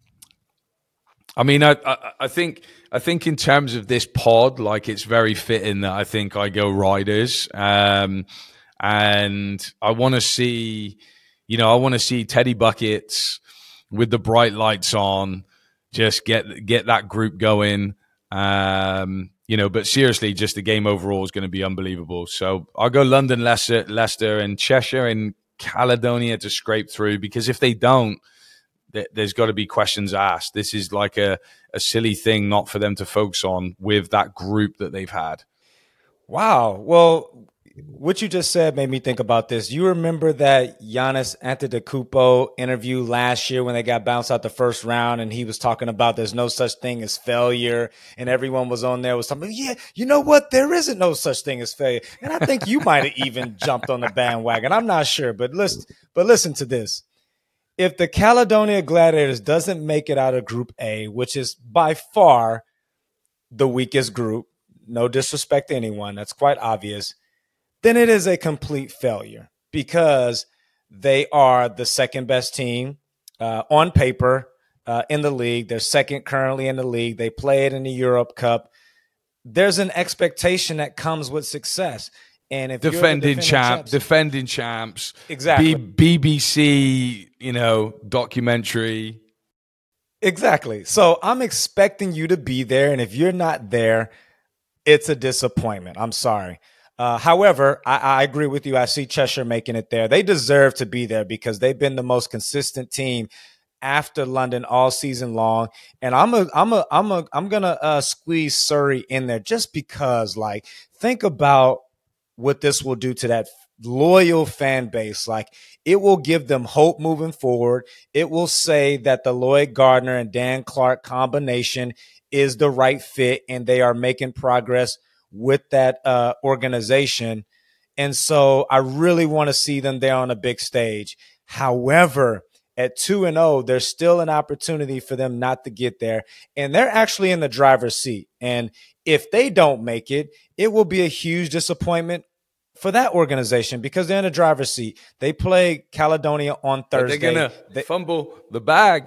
I mean, I, I, I think I think in terms of this pod, like it's very fitting that I think I go Riders, um, and I want to see, you know, I want to see Teddy Buckets with the bright lights on, just get get that group going, um, you know. But seriously, just the game overall is going to be unbelievable. So I'll go London, Leicester, Leicester, and Cheshire and Caledonia to scrape through, because if they don't, there's got to be questions asked. This is like a, a silly thing not for them to focus on with that group that they've had. Wow. Well, what you just said made me think about this. You remember that Giannis Antetokounmpo interview last year when they got bounced out the first round, and he was talking about there's no such thing as failure, and everyone was on there was talking, yeah, you know what? There isn't no such thing as failure. And I think you might have even jumped on the bandwagon. I'm not sure, but listen, but listen to this. If the Caledonia Gladiators doesn't make it out of Group A, which is by far the weakest group, no disrespect to anyone, that's quite obvious, then it is a complete failure because they are the second best team uh, on paper uh, in the league. They're second currently in the league. They played in the Europe Cup. There's an expectation that comes with success. And if defending, defending champ, champs, defending champs, exactly, B- BBC, you know, documentary, exactly. So I'm expecting you to be there, and if you're not there, it's a disappointment. I'm sorry. Uh, however, I, I agree with you. I see Cheshire making it there. They deserve to be there because they've been the most consistent team after London all season long. And I'm a, I'm a, I'm a, I'm gonna uh, squeeze Surrey in there just because. Like, think about what this will do to that loyal fan base. Like, it will give them hope moving forward. It will say that the Lloyd Gardner and Dan Clark combination is the right fit, and they are making progress with that uh, organization. And so I really want to see them there on a big stage. However, at two and oh, there's still an opportunity for them not to get there. And they're actually in the driver's seat. And if they don't make it, it will be a huge disappointment for that organization because they're in the driver's seat. They play Caledonia on Thursday. But they're going they, to fumble the bag.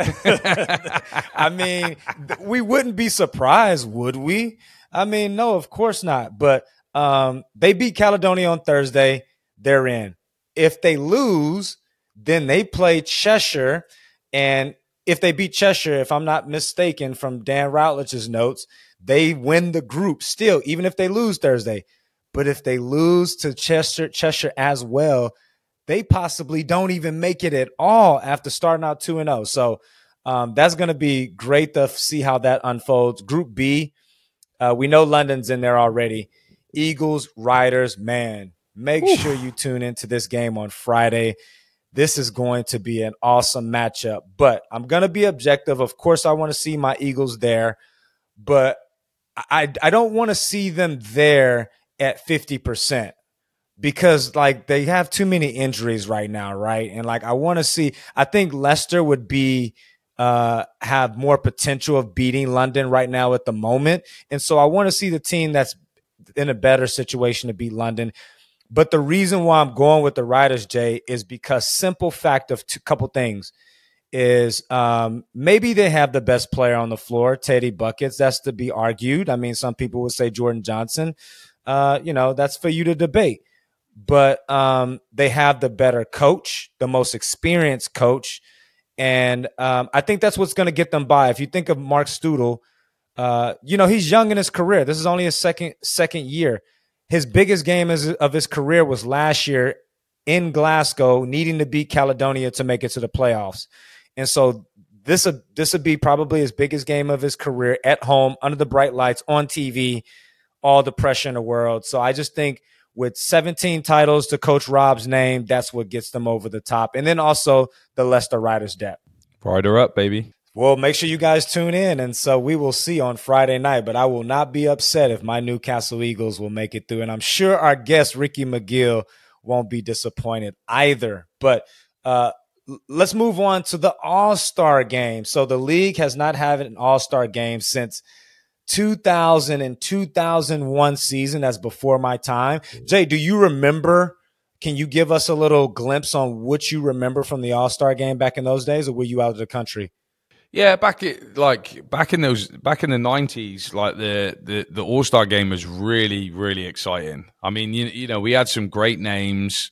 I mean, we wouldn't be surprised, would we? I mean, no, of course not. But um, they beat Caledonia on Thursday. They're in. If they lose, then they play Cheshire. And if they beat Cheshire, if I'm not mistaken from Dan Routledge's notes, they win the group still, even if they lose Thursday. But if they lose to Cheshire, Cheshire as well, they possibly don't even make it at all after starting out two and oh. So um, that's going to be great to see how that unfolds. Group B, uh, we know London's in there already. Eagles, Riders, man, make Oof. sure you tune into this game on Friday. This is going to be an awesome matchup, but I'm going to be objective. Of course, I want to see my Eagles there, but I, I don't want to see them there at fifty percent. Because, like, they have too many injuries right now, right? And, like, I want to see – I think Leicester would be uh, – have more potential of beating London right now at the moment. And so I want to see the team that's in a better situation to beat London. But the reason why I'm going with the Riders, Jay, is because simple fact of a couple things is um, maybe they have the best player on the floor, Teddy Buckets. That's to be argued. I mean, some people would say Jordan Johnson. Uh, you know, that's for you to debate. But um, they have the better coach, the most experienced coach. And um, I think that's what's going to get them by. If you think of Mark Studel, uh, you know, he's young in his career. This is only his second second year. His biggest game is, of his career was last year in Glasgow, needing to beat Caledonia to make it to the playoffs. And so this would this would be probably his biggest game of his career at home, under the bright lights, on T V, all the pressure in the world. So I just think with seventeen titles to Coach Rob's name, that's what gets them over the top. And then also the Leicester Riders depth. Rider up, baby. Well, make sure you guys tune in. And so we will see on Friday night. But I will not be upset if my Newcastle Eagles will make it through. And I'm sure our guest, Ricky McGill, won't be disappointed either. But uh, let's move on to the All-Star game. So the league has not had an All-Star game since two thousand and two thousand one season. That's before my time. Jay, do you remember? Can you give us a little glimpse on what you remember from the All-Star game back in those days, or were you out of the country? Yeah, back it like back in those back in the nineties, like the the, the All-Star game was really really exciting. I mean, you you know, we had some great names,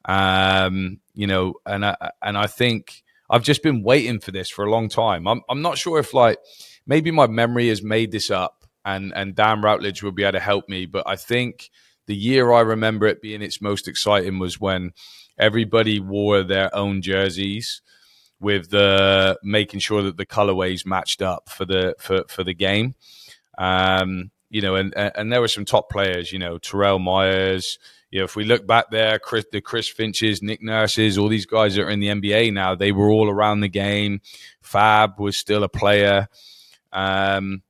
um, you know, and I, and I think I've just been waiting for this for a long time. I'm I'm not sure if like. Maybe my memory has made this up, and, and Dan Routledge will be able to help me. But I think the year I remember it being its most exciting was when everybody wore their own jerseys, with the making sure that the colorways matched up for the for, for the game. Um, you know, and and there were some top players. You know, Terrell Myers. You know, if we look back there, Chris, the Chris Finches, Nick Nurses, all these guys that are in the N B A now, they were all around the game. Fab was still a player. Um,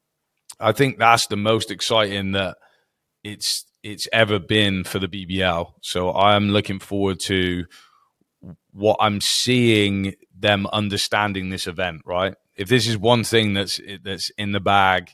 I think that's the most exciting that it's it's ever been for the B B L. So I'm looking forward to what I'm seeing them understanding this event. Right, if this is one thing that's that's in the bag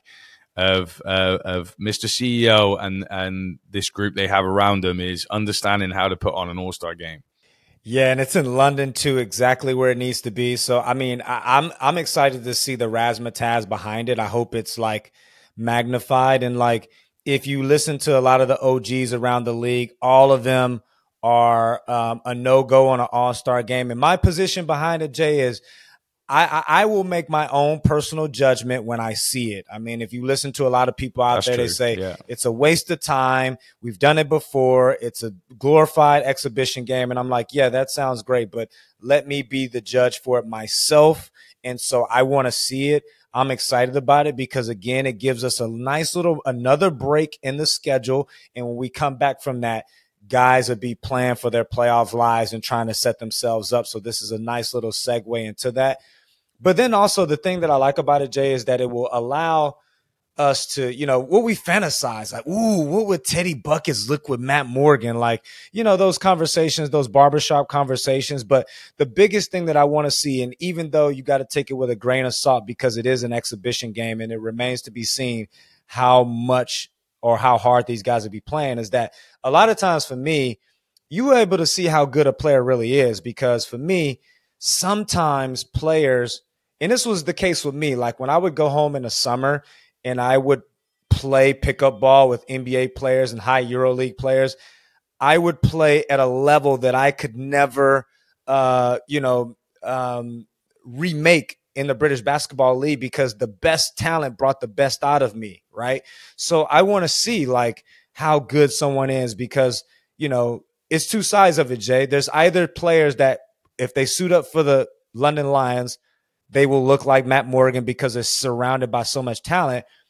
of uh, of Mister C E O and and this group they have around them, is understanding how to put on an All-Star game. Yeah, and it's in London too, exactly where it needs to be. So, I mean, I, I'm I'm excited to see the razzmatazz behind it. I hope it's like magnified. And like, if you listen to a lot of the O Gs around the league, all of them are um, a no-go on an All-Star game. And my position behind it, Jay, is I, I, I will make my own personal judgment when I see it. I mean, if you listen to a lot of people out That's there, true. they say yeah. it's a waste of time. We've done it before. It's a glorified exhibition game. And I'm like, yeah, that sounds great, but let me be the judge for it myself. And so I want to see it. I'm excited about it because, again, it gives us a nice little another break in the schedule. And when we come back from that, guys would be playing for their playoff lives and trying to set themselves up. So this is a nice little segue into that. But then also the thing that I like about it, Jay, is that it will allow us to, you know, what we fantasize, like, ooh, what would Teddy Buckets look with Matt Morgan? Like, you know, those conversations, those barbershop conversations. But the biggest thing that I want to see, and even though you got to take it with a grain of salt because it is an exhibition game and it remains to be seen how much or how hard these guys will be playing, is that a lot of times for me, you were able to see how good a player really is, because for me, sometimes players, and this was the case with me, like when I would go home in the summer and I would play pickup ball with N B A players and high EuroLeague players, I would play at a level that I could never, uh, you know, um, remake in the British Basketball League, because the best talent brought the best out of me, right? So I want to see like how good someone is, because, you know, it's two sides of it, Jay. There's either players that if they suit up for the London Lions, they will look like Matt Morgan because they're surrounded by so much talent.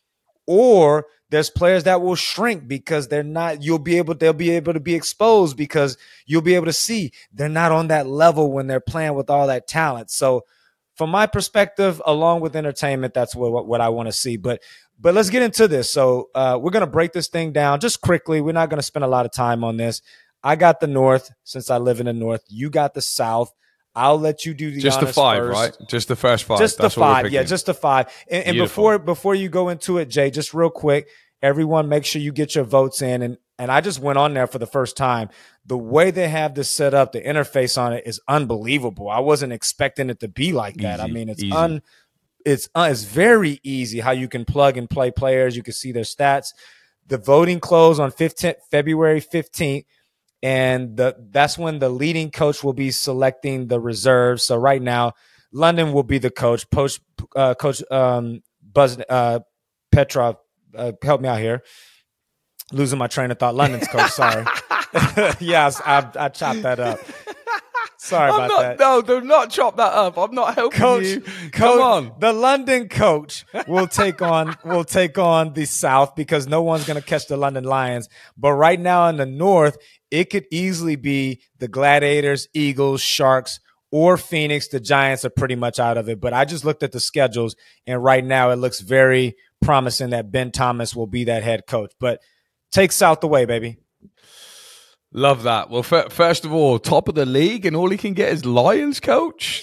or there's players that will shrink because they're not, you'll be able, they'll be able to be exposed because you'll be able to see they're not on that level when they're playing with all that talent. So from my perspective, along with entertainment, that's what, what I want to see. But, but let's get into this. So uh, we're going to break this thing down just quickly. We're not going to spend a lot of time on this. I got the North since I live in the North. You got the South. I'll let you do the just the five, first. right? Just the first five. Just That's the five, yeah, just the five. And, and before before you go into it, Jay, just real quick, everyone, make sure you get your votes in. And and I just went on there for the first time. The way they have this set up, the interface on it is unbelievable. I wasn't expecting it to be like that. Easy, I mean, it's easy. un, it's uh, it's very easy how you can plug and play players. You can see their stats. The voting closed on February fifteenth. And the, that's when the leading coach will be selecting the reserves. So right now, London will be the coach. Post, uh, coach um, Buzz uh, Petrov, uh, help me out here. Losing my train of thought. London's coach, sorry. Yes, I, I chopped that up. Sorry I'm about not, that. No, do not chop that up. I'm not helping coach, you. Coach, Come on. The London coach will take on will take on the South because no one's going to catch the London Lions. But right now in the North, it could easily be the Gladiators, Eagles, Sharks, or Phoenix. The Giants are pretty much out of it. But I just looked at the schedules, and right now it looks very promising that Ben Thomas will be that head coach. But take South away, baby. Love that. Well, f- first of all, top of the league, and all he can get is Lions coach.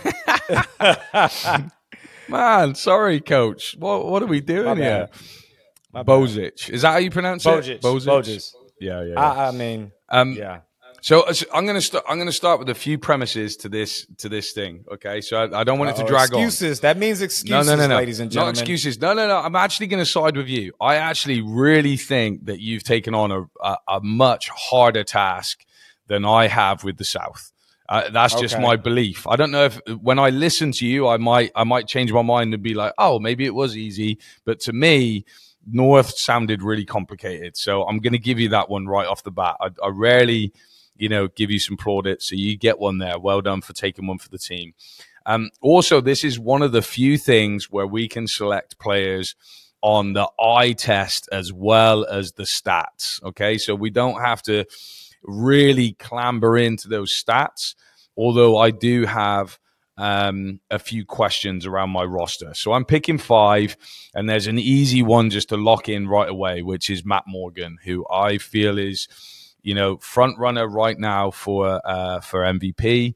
Man, sorry, coach. What what are we doing My here? bad. Bozic. Is that how you pronounce Bozic. it? Bozic. Bozic. Yeah, yeah. yeah. I, I mean, um, yeah. So, so I'm gonna start. I'm gonna start with a few premises to this to this thing. Okay, so I, I don't want it to Uh-oh, drag excuses. on. Excuses. That means excuses, no, no, no, no. ladies and gentlemen. Not excuses. No, no, no. I'm actually going to side with you. I actually really think that you've taken on a a, a much harder task than I have with the South. Uh, that's just Okay. my belief. I don't know if when I listen to you, I might I might change my mind and be like, oh, maybe it was easy. But to me, North sounded really complicated. So I'm going to give you that one right off the bat. I, I rarely, you know, give you some plaudits. So you get one there. Well done for taking one for the team. Um, also, this is one of the few things where we can select players on the eye test as well as the stats. Okay, so we don't have to really clamber into those stats, although I do have um, a few questions around my roster. So I'm picking five, and there's an easy one just to lock in right away, which is Matt Morgan, who I feel is, you know, front runner right now for uh, for M V P.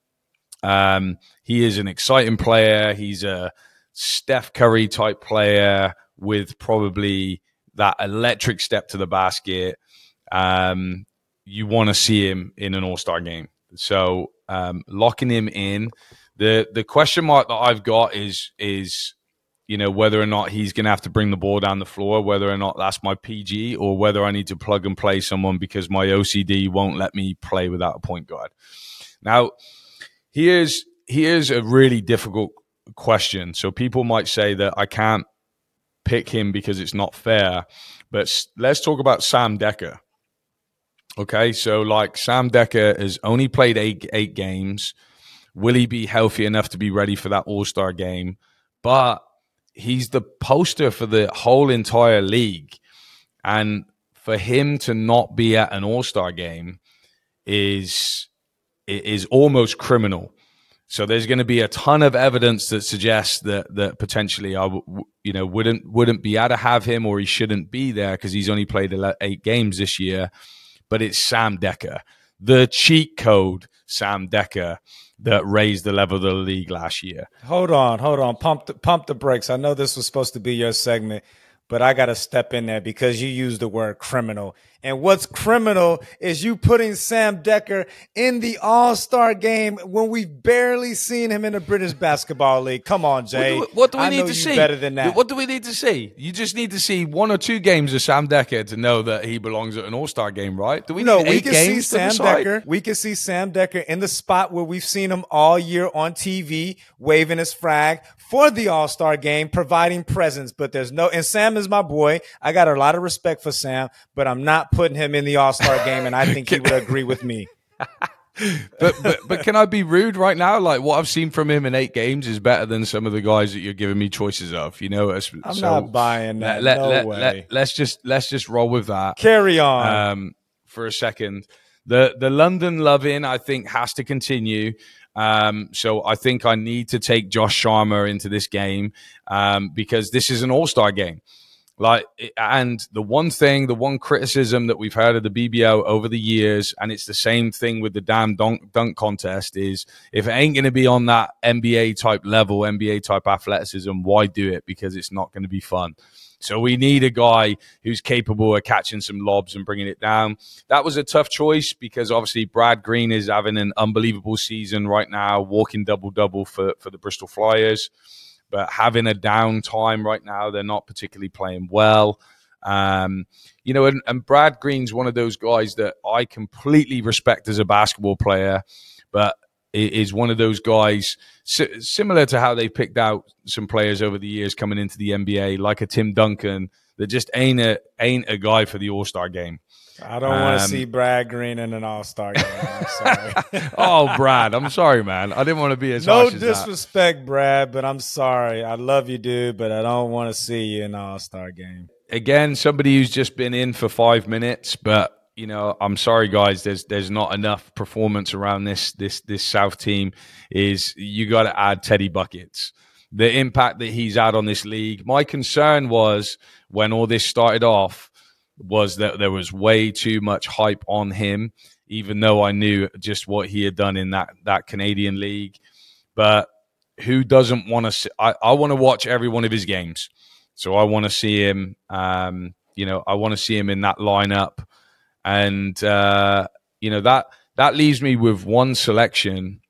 Um, he is an exciting player. He's a Steph Curry type player with probably that electric step to the basket. Um, you want to see him in an all-star game. So um, locking him in. The the question mark that I've got is, is you know, whether or not he's going to have to bring the ball down the floor, whether or not that's my P G, or whether I need to plug and play someone because my O C D won't let me play without a point guard. Now, here's, here's a really difficult question. So people might say that I can't pick him because it's not fair. But let's talk about Sam Dekker. Okay, so like Sam Dekker has only played eight eight games. Will he be healthy enough to be ready for that All-Star game? But he's the poster for the whole entire league. And for him to not be at an All-Star game is, is almost criminal. So there's going to be a ton of evidence that suggests that that potentially I w- you know wouldn't wouldn't be able to have him, or he shouldn't be there because he's only played eight games this year. But it's Sam Dekker, the cheat code Sam Dekker that raised the level of the league last year. Hold on, hold on. Pump the, pump the brakes. I know this was supposed to be your segment, but I got to step in there because you used the word criminal. And what's criminal is you putting Sam Dekker in the All-Star game when we've barely seen him in the British Basketball League. Come on, Jay. What do, what do we I need know to you see? Better than that. What do we need to see? You just need to see one or two games of Sam Dekker to know that he belongs at an All-Star game, right? Do we no, need we eight can see games to Sam decide? Dekker. We can see Sam Dekker in the spot where we've seen him all year on T V, waving his flag for the All-Star game, providing presents. But there's no, and Sam is my boy. I got a lot of respect for Sam, but I'm not putting him in the All-Star game, and I think he would agree with me. but, but but can I be rude right now? Like what I've seen from him in eight games is better than some of the guys that you're giving me choices of. You know, I'm so not buying that. Let, no let, way. Let, let's just let's just roll with that. Carry on um, for a second. The the London loving, I think, has to continue. Um, so I think I need to take Josh Sharma into this game um, because this is an all-star game. Like, and the one thing, the one criticism that we've heard of the B B L over the years, and it's the same thing with the damn dunk, dunk contest, is if it ain't going to be on that N B A type level, N B A type athleticism, why do it? Because it's not going to be fun. So we need a guy who's capable of catching some lobs and bringing it down. That was a tough choice because obviously Brad Green is having an unbelievable season right now, walking double-double for, for the Bristol Flyers. But having a downtime right now, they're not particularly playing well. Um, you know, and, and Brad Green's one of those guys that I completely respect as a basketball player, but is one of those guys similar to how they picked out some players over the years coming into the N B A, like a Tim Duncan, that just ain't a ain't a guy for the All-Star game. I don't um, want to see Brad Green in an All-Star game. I'm sorry. Oh, Brad, I'm sorry, man. I didn't want to be as no harsh as disrespect, that. Brad, but I'm sorry. I love you, dude, but I don't want to see you in an All-Star game. Again, somebody who's just been in for five minutes, but you know, I'm sorry, guys. There's there's not enough performance around this this this South team. Is you got to add Teddy Buckets. The impact that he's had on this league. My concern was when all this started off was that there was way too much hype on him, even though I knew just what he had done in that that Canadian league. But who doesn't want to? I, I want to watch every one of his games, so I want to see him. Um, you know, I want to see him in that lineup. And, uh, you know, that that leaves me with one selection.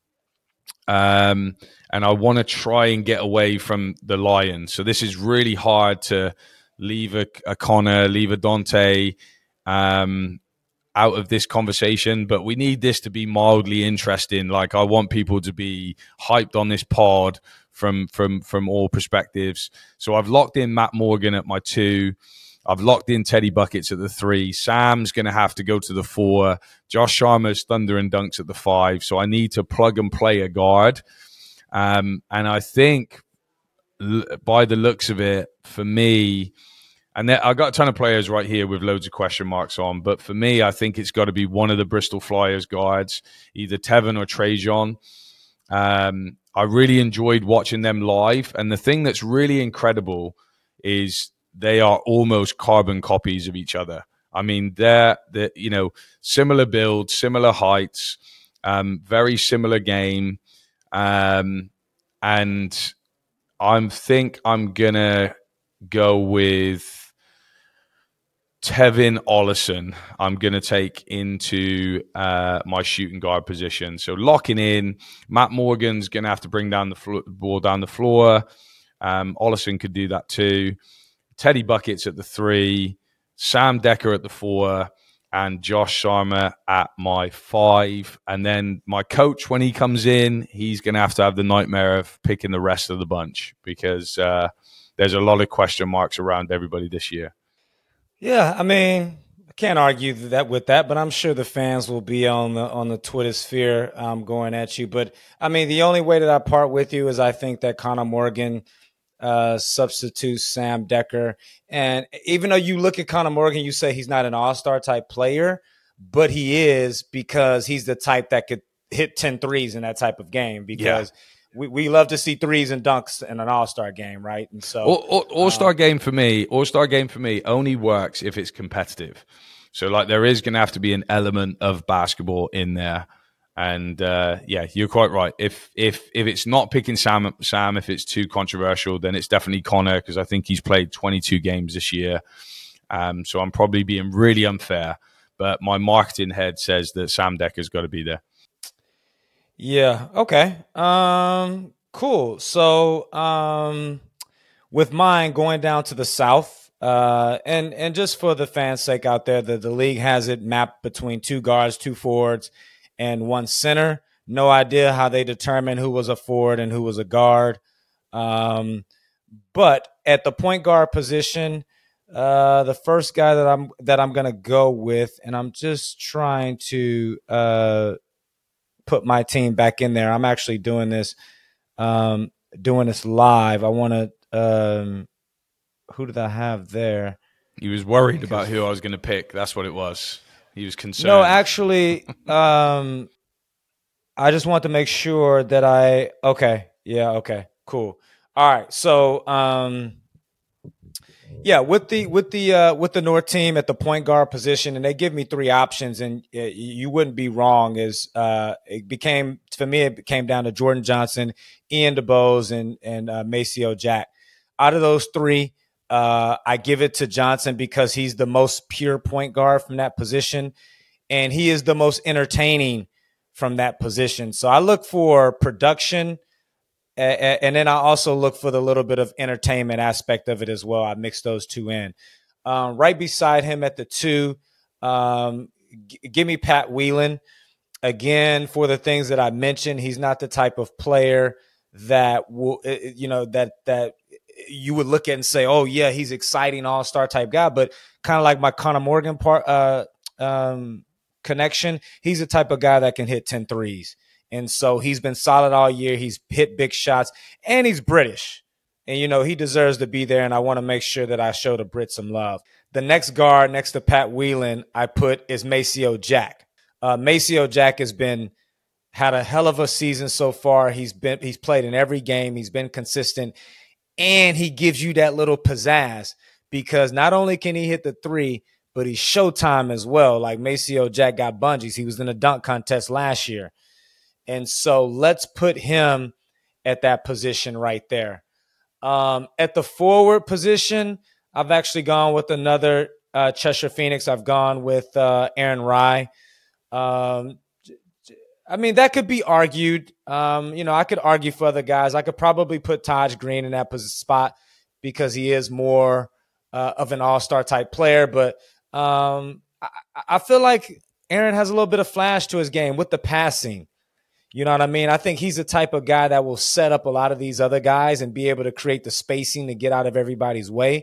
Um, and I want to try and get away from the Lions. So this is really hard to leave a, a Connor, leave a Dante um, out of this conversation. But we need this to be mildly interesting. Like, I want people to be hyped on this pod from from from all perspectives. So I've locked in Matt Morgan at my two. I've locked in Teddy Buckets at the three. Sam's going to have to go to the four. Josh Sharma's Thunder and Dunks at the five. So I need to plug and play a guard. Um, and I think l- by the looks of it, for me, and there, I've got a ton of players right here with loads of question marks on, but for me, I think it's got to be one of the Bristol Flyers guards, either Tevin or Trajan. Um, I really enjoyed watching them live. And the thing that's really incredible is they are almost carbon copies of each other. I mean, they're, they're you know, similar builds, similar heights, um, very similar game. Um, and I think I'm going to go with Tevin Ollison. I'm going to take into uh, my shooting guard position. So locking in, Matt Morgan's going to have to bring down the flo- ball down the floor. Um, Ollison could do that too. Teddy Buckets at the three, Sam Decker at the four, and Josh Sharma at my five. And then my coach, when he comes in, he's going to have to have the nightmare of picking the rest of the bunch because uh, there's a lot of question marks around everybody this year. Yeah, I mean, I can't argue that with that, but I'm sure the fans will be on the on the Twitter sphere um, going at you. But I mean, the only way that I part with you is I think that Connor Morgan uh, substitutes Sam Decker. And even though you look at Connor Morgan, you say he's not an all-star type player, but he is because he's the type that could hit ten threes in that type of game because yeah. we, we love to see threes and dunks in an all-star game, right? And so all, all, all-star um, game for me, all-star game for me only works if it's competitive. So like there is going to have to be an element of basketball in there. And uh, yeah, you're quite right. If if if it's not picking Sam, Sam, if it's too controversial, then it's definitely Connor because I think he's played twenty-two games this year. Um, so I'm probably being really unfair, but my marketing head says that Sam Decker's got to be there. Yeah. Okay. Um. Cool. So, um, with mine going down to the south, uh, and and just for the fans' sake out there, the the league has it mapped between two guards, two forwards, and one center. No idea how they determine who was a forward and who was a guard. Um, but at the point guard position, uh, the first guy that I'm that I'm gonna go with, and I'm just trying to uh, put my team back in there. I'm actually doing this, um, doing this live. I want to. Um, who did I have there? He was worried because, about who I was going to pick. That's what it was. He was concerned. No, actually, um, I just want to make sure that I. Okay, yeah, okay, cool. All right, so. Um, Yeah, with the with the uh, with the North team at the point guard position, and they give me three options, and uh, you wouldn't be wrong. Is uh, it became for me, it came down to Jordan Johnson, Ian DeBose, and and uh, Maceo Jack. Out of those three, uh, I give it to Johnson because he's the most pure point guard from that position, and he is the most entertaining from that position. So I look for production. And then I also look for the little bit of entertainment aspect of it as well. I mix those two in. Um, right beside him at the two, um, g- give me Pat Whelan. Again, for the things that I mentioned, he's not the type of player that will, you know, that that you would look at and say, "Oh yeah, he's exciting all-star type guy." But kind of like my Connor Morgan part uh, um, connection, he's the type of guy that can hit ten threes. And so he's been solid all year. He's hit big shots, and he's British. And, you know, he deserves to be there, and I want to make sure that I show the Brits some love. The next guard next to Pat Whelan I put is Maceo Jack. Uh, Maceo Jack has been had a hell of a season so far. He's been he's played in every game. He's been consistent, and he gives you that little pizzazz because not only can he hit the three, but he's showtime as well. Like Maceo Jack got bungees. He was in a dunk contest last year. And so let's put him at that position right there. Um, at the forward position, I've actually gone with another uh, Cheshire Phoenix. I've gone with uh, Aaron Rye. Um, I mean, that could be argued. Um, you know, I could argue for other guys. I could probably put Taj Green in that spot because he is more uh, of an all-star type player. But um, I, I feel like Aaron has a little bit of flash to his game with the passing. You know what I mean? I think he's the type of guy that will set up a lot of these other guys and be able to create the spacing to get out of everybody's way.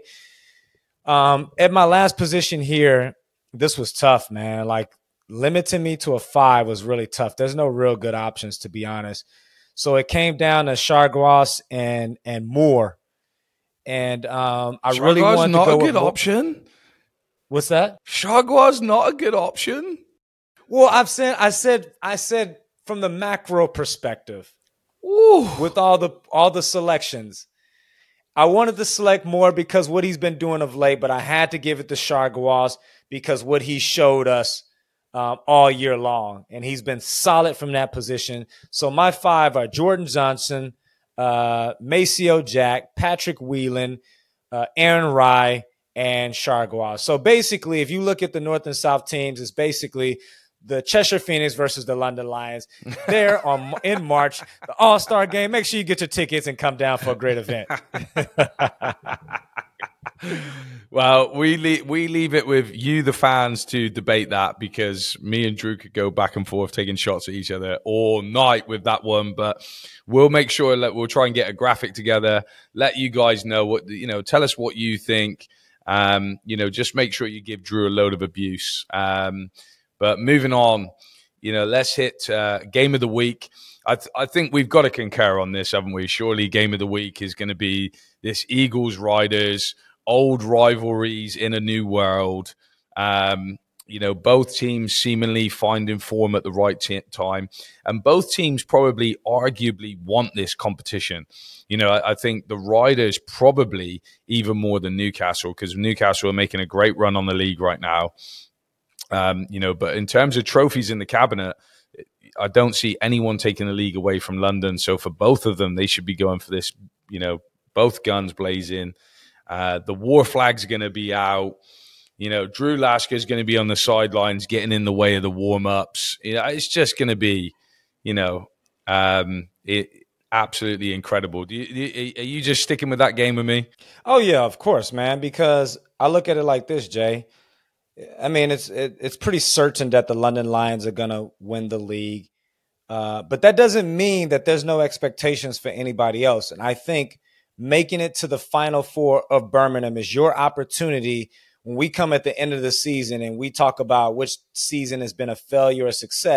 Um, at my last position here, this was tough, man. Like limiting me to a five was really tough. There's no real good options, to be honest. So it came down to Chargois and and Moore. And um, I Chargois really wanted not to go a good with option. What's that? Chargois not a good option. Well, I've said I said I said from the macro perspective, Ooh. with all the all the selections, I wanted to select Moore because what he's been doing of late, but I had to give it to Chargois because what he showed us um, all year long, and he's been solid from that position. So my five are Jordan Johnson, uh, Maceo Jack, Patrick Whelan, uh, Aaron Rye, and Chargois. So basically, if you look at the North and South teams, it's basically the Cheshire Phoenix versus the London Lions. There on in March, the All-Star game. Make sure you get your tickets and come down for a great event. Well, we leave, we leave it with you, the fans, to debate that because me and Drew could go back and forth taking shots at each other all night with that one. But we'll make sure that we'll try and get a graphic together. Let you guys know what you know. Tell us what you think. Um, you know, just make sure you give Drew a load of abuse. Um, But moving on, you know, let's hit uh, game of the week. I, th- I think we've got to concur on this, haven't we? Surely game of the week is going to be this Eagles-Riders, old rivalries in a new world. Um, you know, both teams seemingly finding form at the right t- time. And both teams probably arguably want this competition. You know, I, I think the Riders probably even more than Newcastle because Newcastle are making a great run on the league right now. Um, you know, but in terms of trophies in the cabinet, I don't see anyone taking the league away from London. So for both of them, they should be going for this, you know, both guns blazing. Uh, the war flag's going to be out. You know, Drew Lasker is going to be on the sidelines getting in the way of the warm-ups. You know, it's just going to be, you know, um, it, absolutely incredible. Do you, do you, are you just sticking with that game with me? Oh, yeah, of course, man, because I look at it like this, Jay. I mean, it's it, it's pretty certain that the London Lions are going to win the league. Uh, but that doesn't mean that there's no expectations for anybody else. And I think making it to the Final Four of Birmingham is your opportunity when we come at the end of the season and we talk about which season has been a failure or success.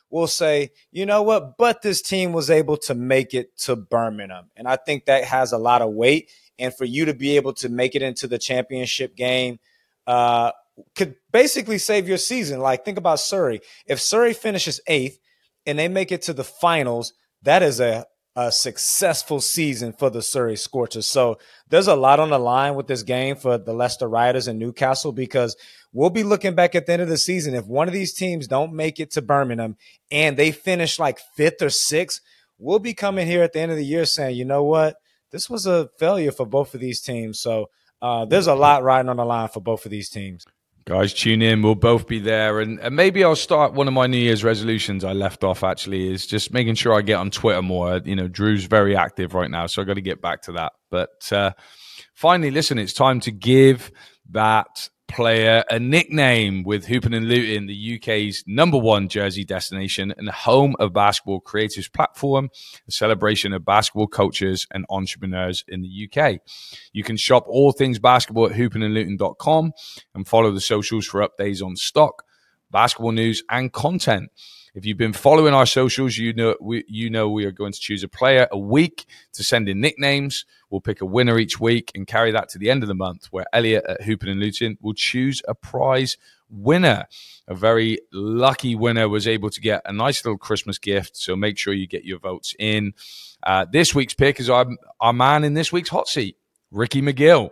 will say, you know what, but this team was able to make it to Birmingham. And I think that has a lot of weight. And for you to be able to make it into the championship game uh, could basically save your season. Like, think about Surrey. If Surrey finishes eighth and they make it to the finals, that is a a successful season for the Surrey Scorchers. So there's a lot on the line with this game for the Leicester Riders and Newcastle, because we'll be looking back at the end of the season. If one of these teams don't make it to Birmingham and they finish like fifth or sixth, we'll be coming here at the end of the year saying, you know what, this was a failure for both of these teams. So uh, there's a lot riding on the line for both of these teams. Guys, tune in. We'll both be there. And, and maybe I'll start one of my New Year's resolutions I left off, actually, is just making sure I get on Twitter more. You know, Drew's very active right now, so I've got to get back to that. But uh, finally, listen, it's time to give that player a nickname with Hoopin' and Luton, the U K's number one jersey destination and home of basketball creators platform, a celebration of basketball coaches and entrepreneurs in the U K. You can shop all things basketball at hoopin and luton dot com and follow the socials for updates on stock, basketball news, and content. If you've been following our socials, you know we, you know we are going to choose a player a week to send in nicknames. We'll pick a winner each week and carry that to the end of the month, where Elliot at Hoopin' and Luton will choose a prize winner. A very lucky winner was able to get a nice little Christmas gift, so make sure you get your votes in. Uh, this week's pick is our, our man in this week's hot seat, Ricky McGill.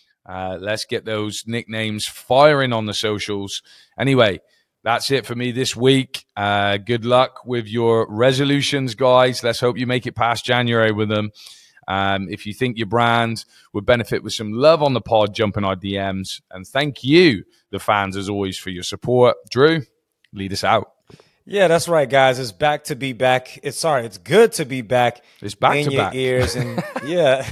Uh, let's get those nicknames firing on the socials. Anyway, that's it for me this week. Uh, good luck with your resolutions, guys. Let's hope you make it past January with them. Um, if you think your brand would benefit with some love on the pod, jump in our D Ms. And thank you, the fans, as always, for your support. Drew, lead us out. Yeah, that's right, guys. It's back to be back. It's sorry, it's good to be back. It's back in to your back. ears, and yeah,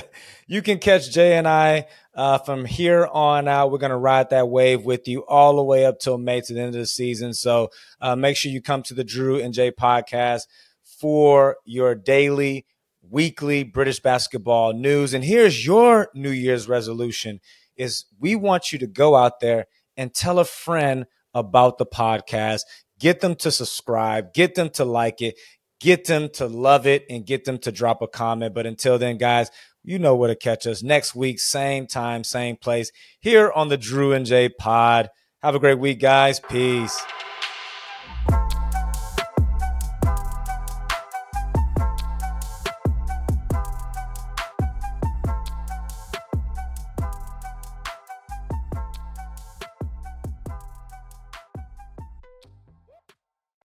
you can catch Jay and I uh, from here on out. We're gonna ride that wave with you all the way up till May, to the end of the season. So uh, make sure you come to the Drew and Jay podcast for your daily, weekly British basketball news. And here's your New Year's resolution: is we want you to go out there and tell a friend about the podcast. Get them to subscribe, get them to like it, get them to love it, and get them to drop a comment. But until then, guys, you know where to catch us next week, same time, same place, here on the Drew and Jay pod. Have a great week, guys. Peace.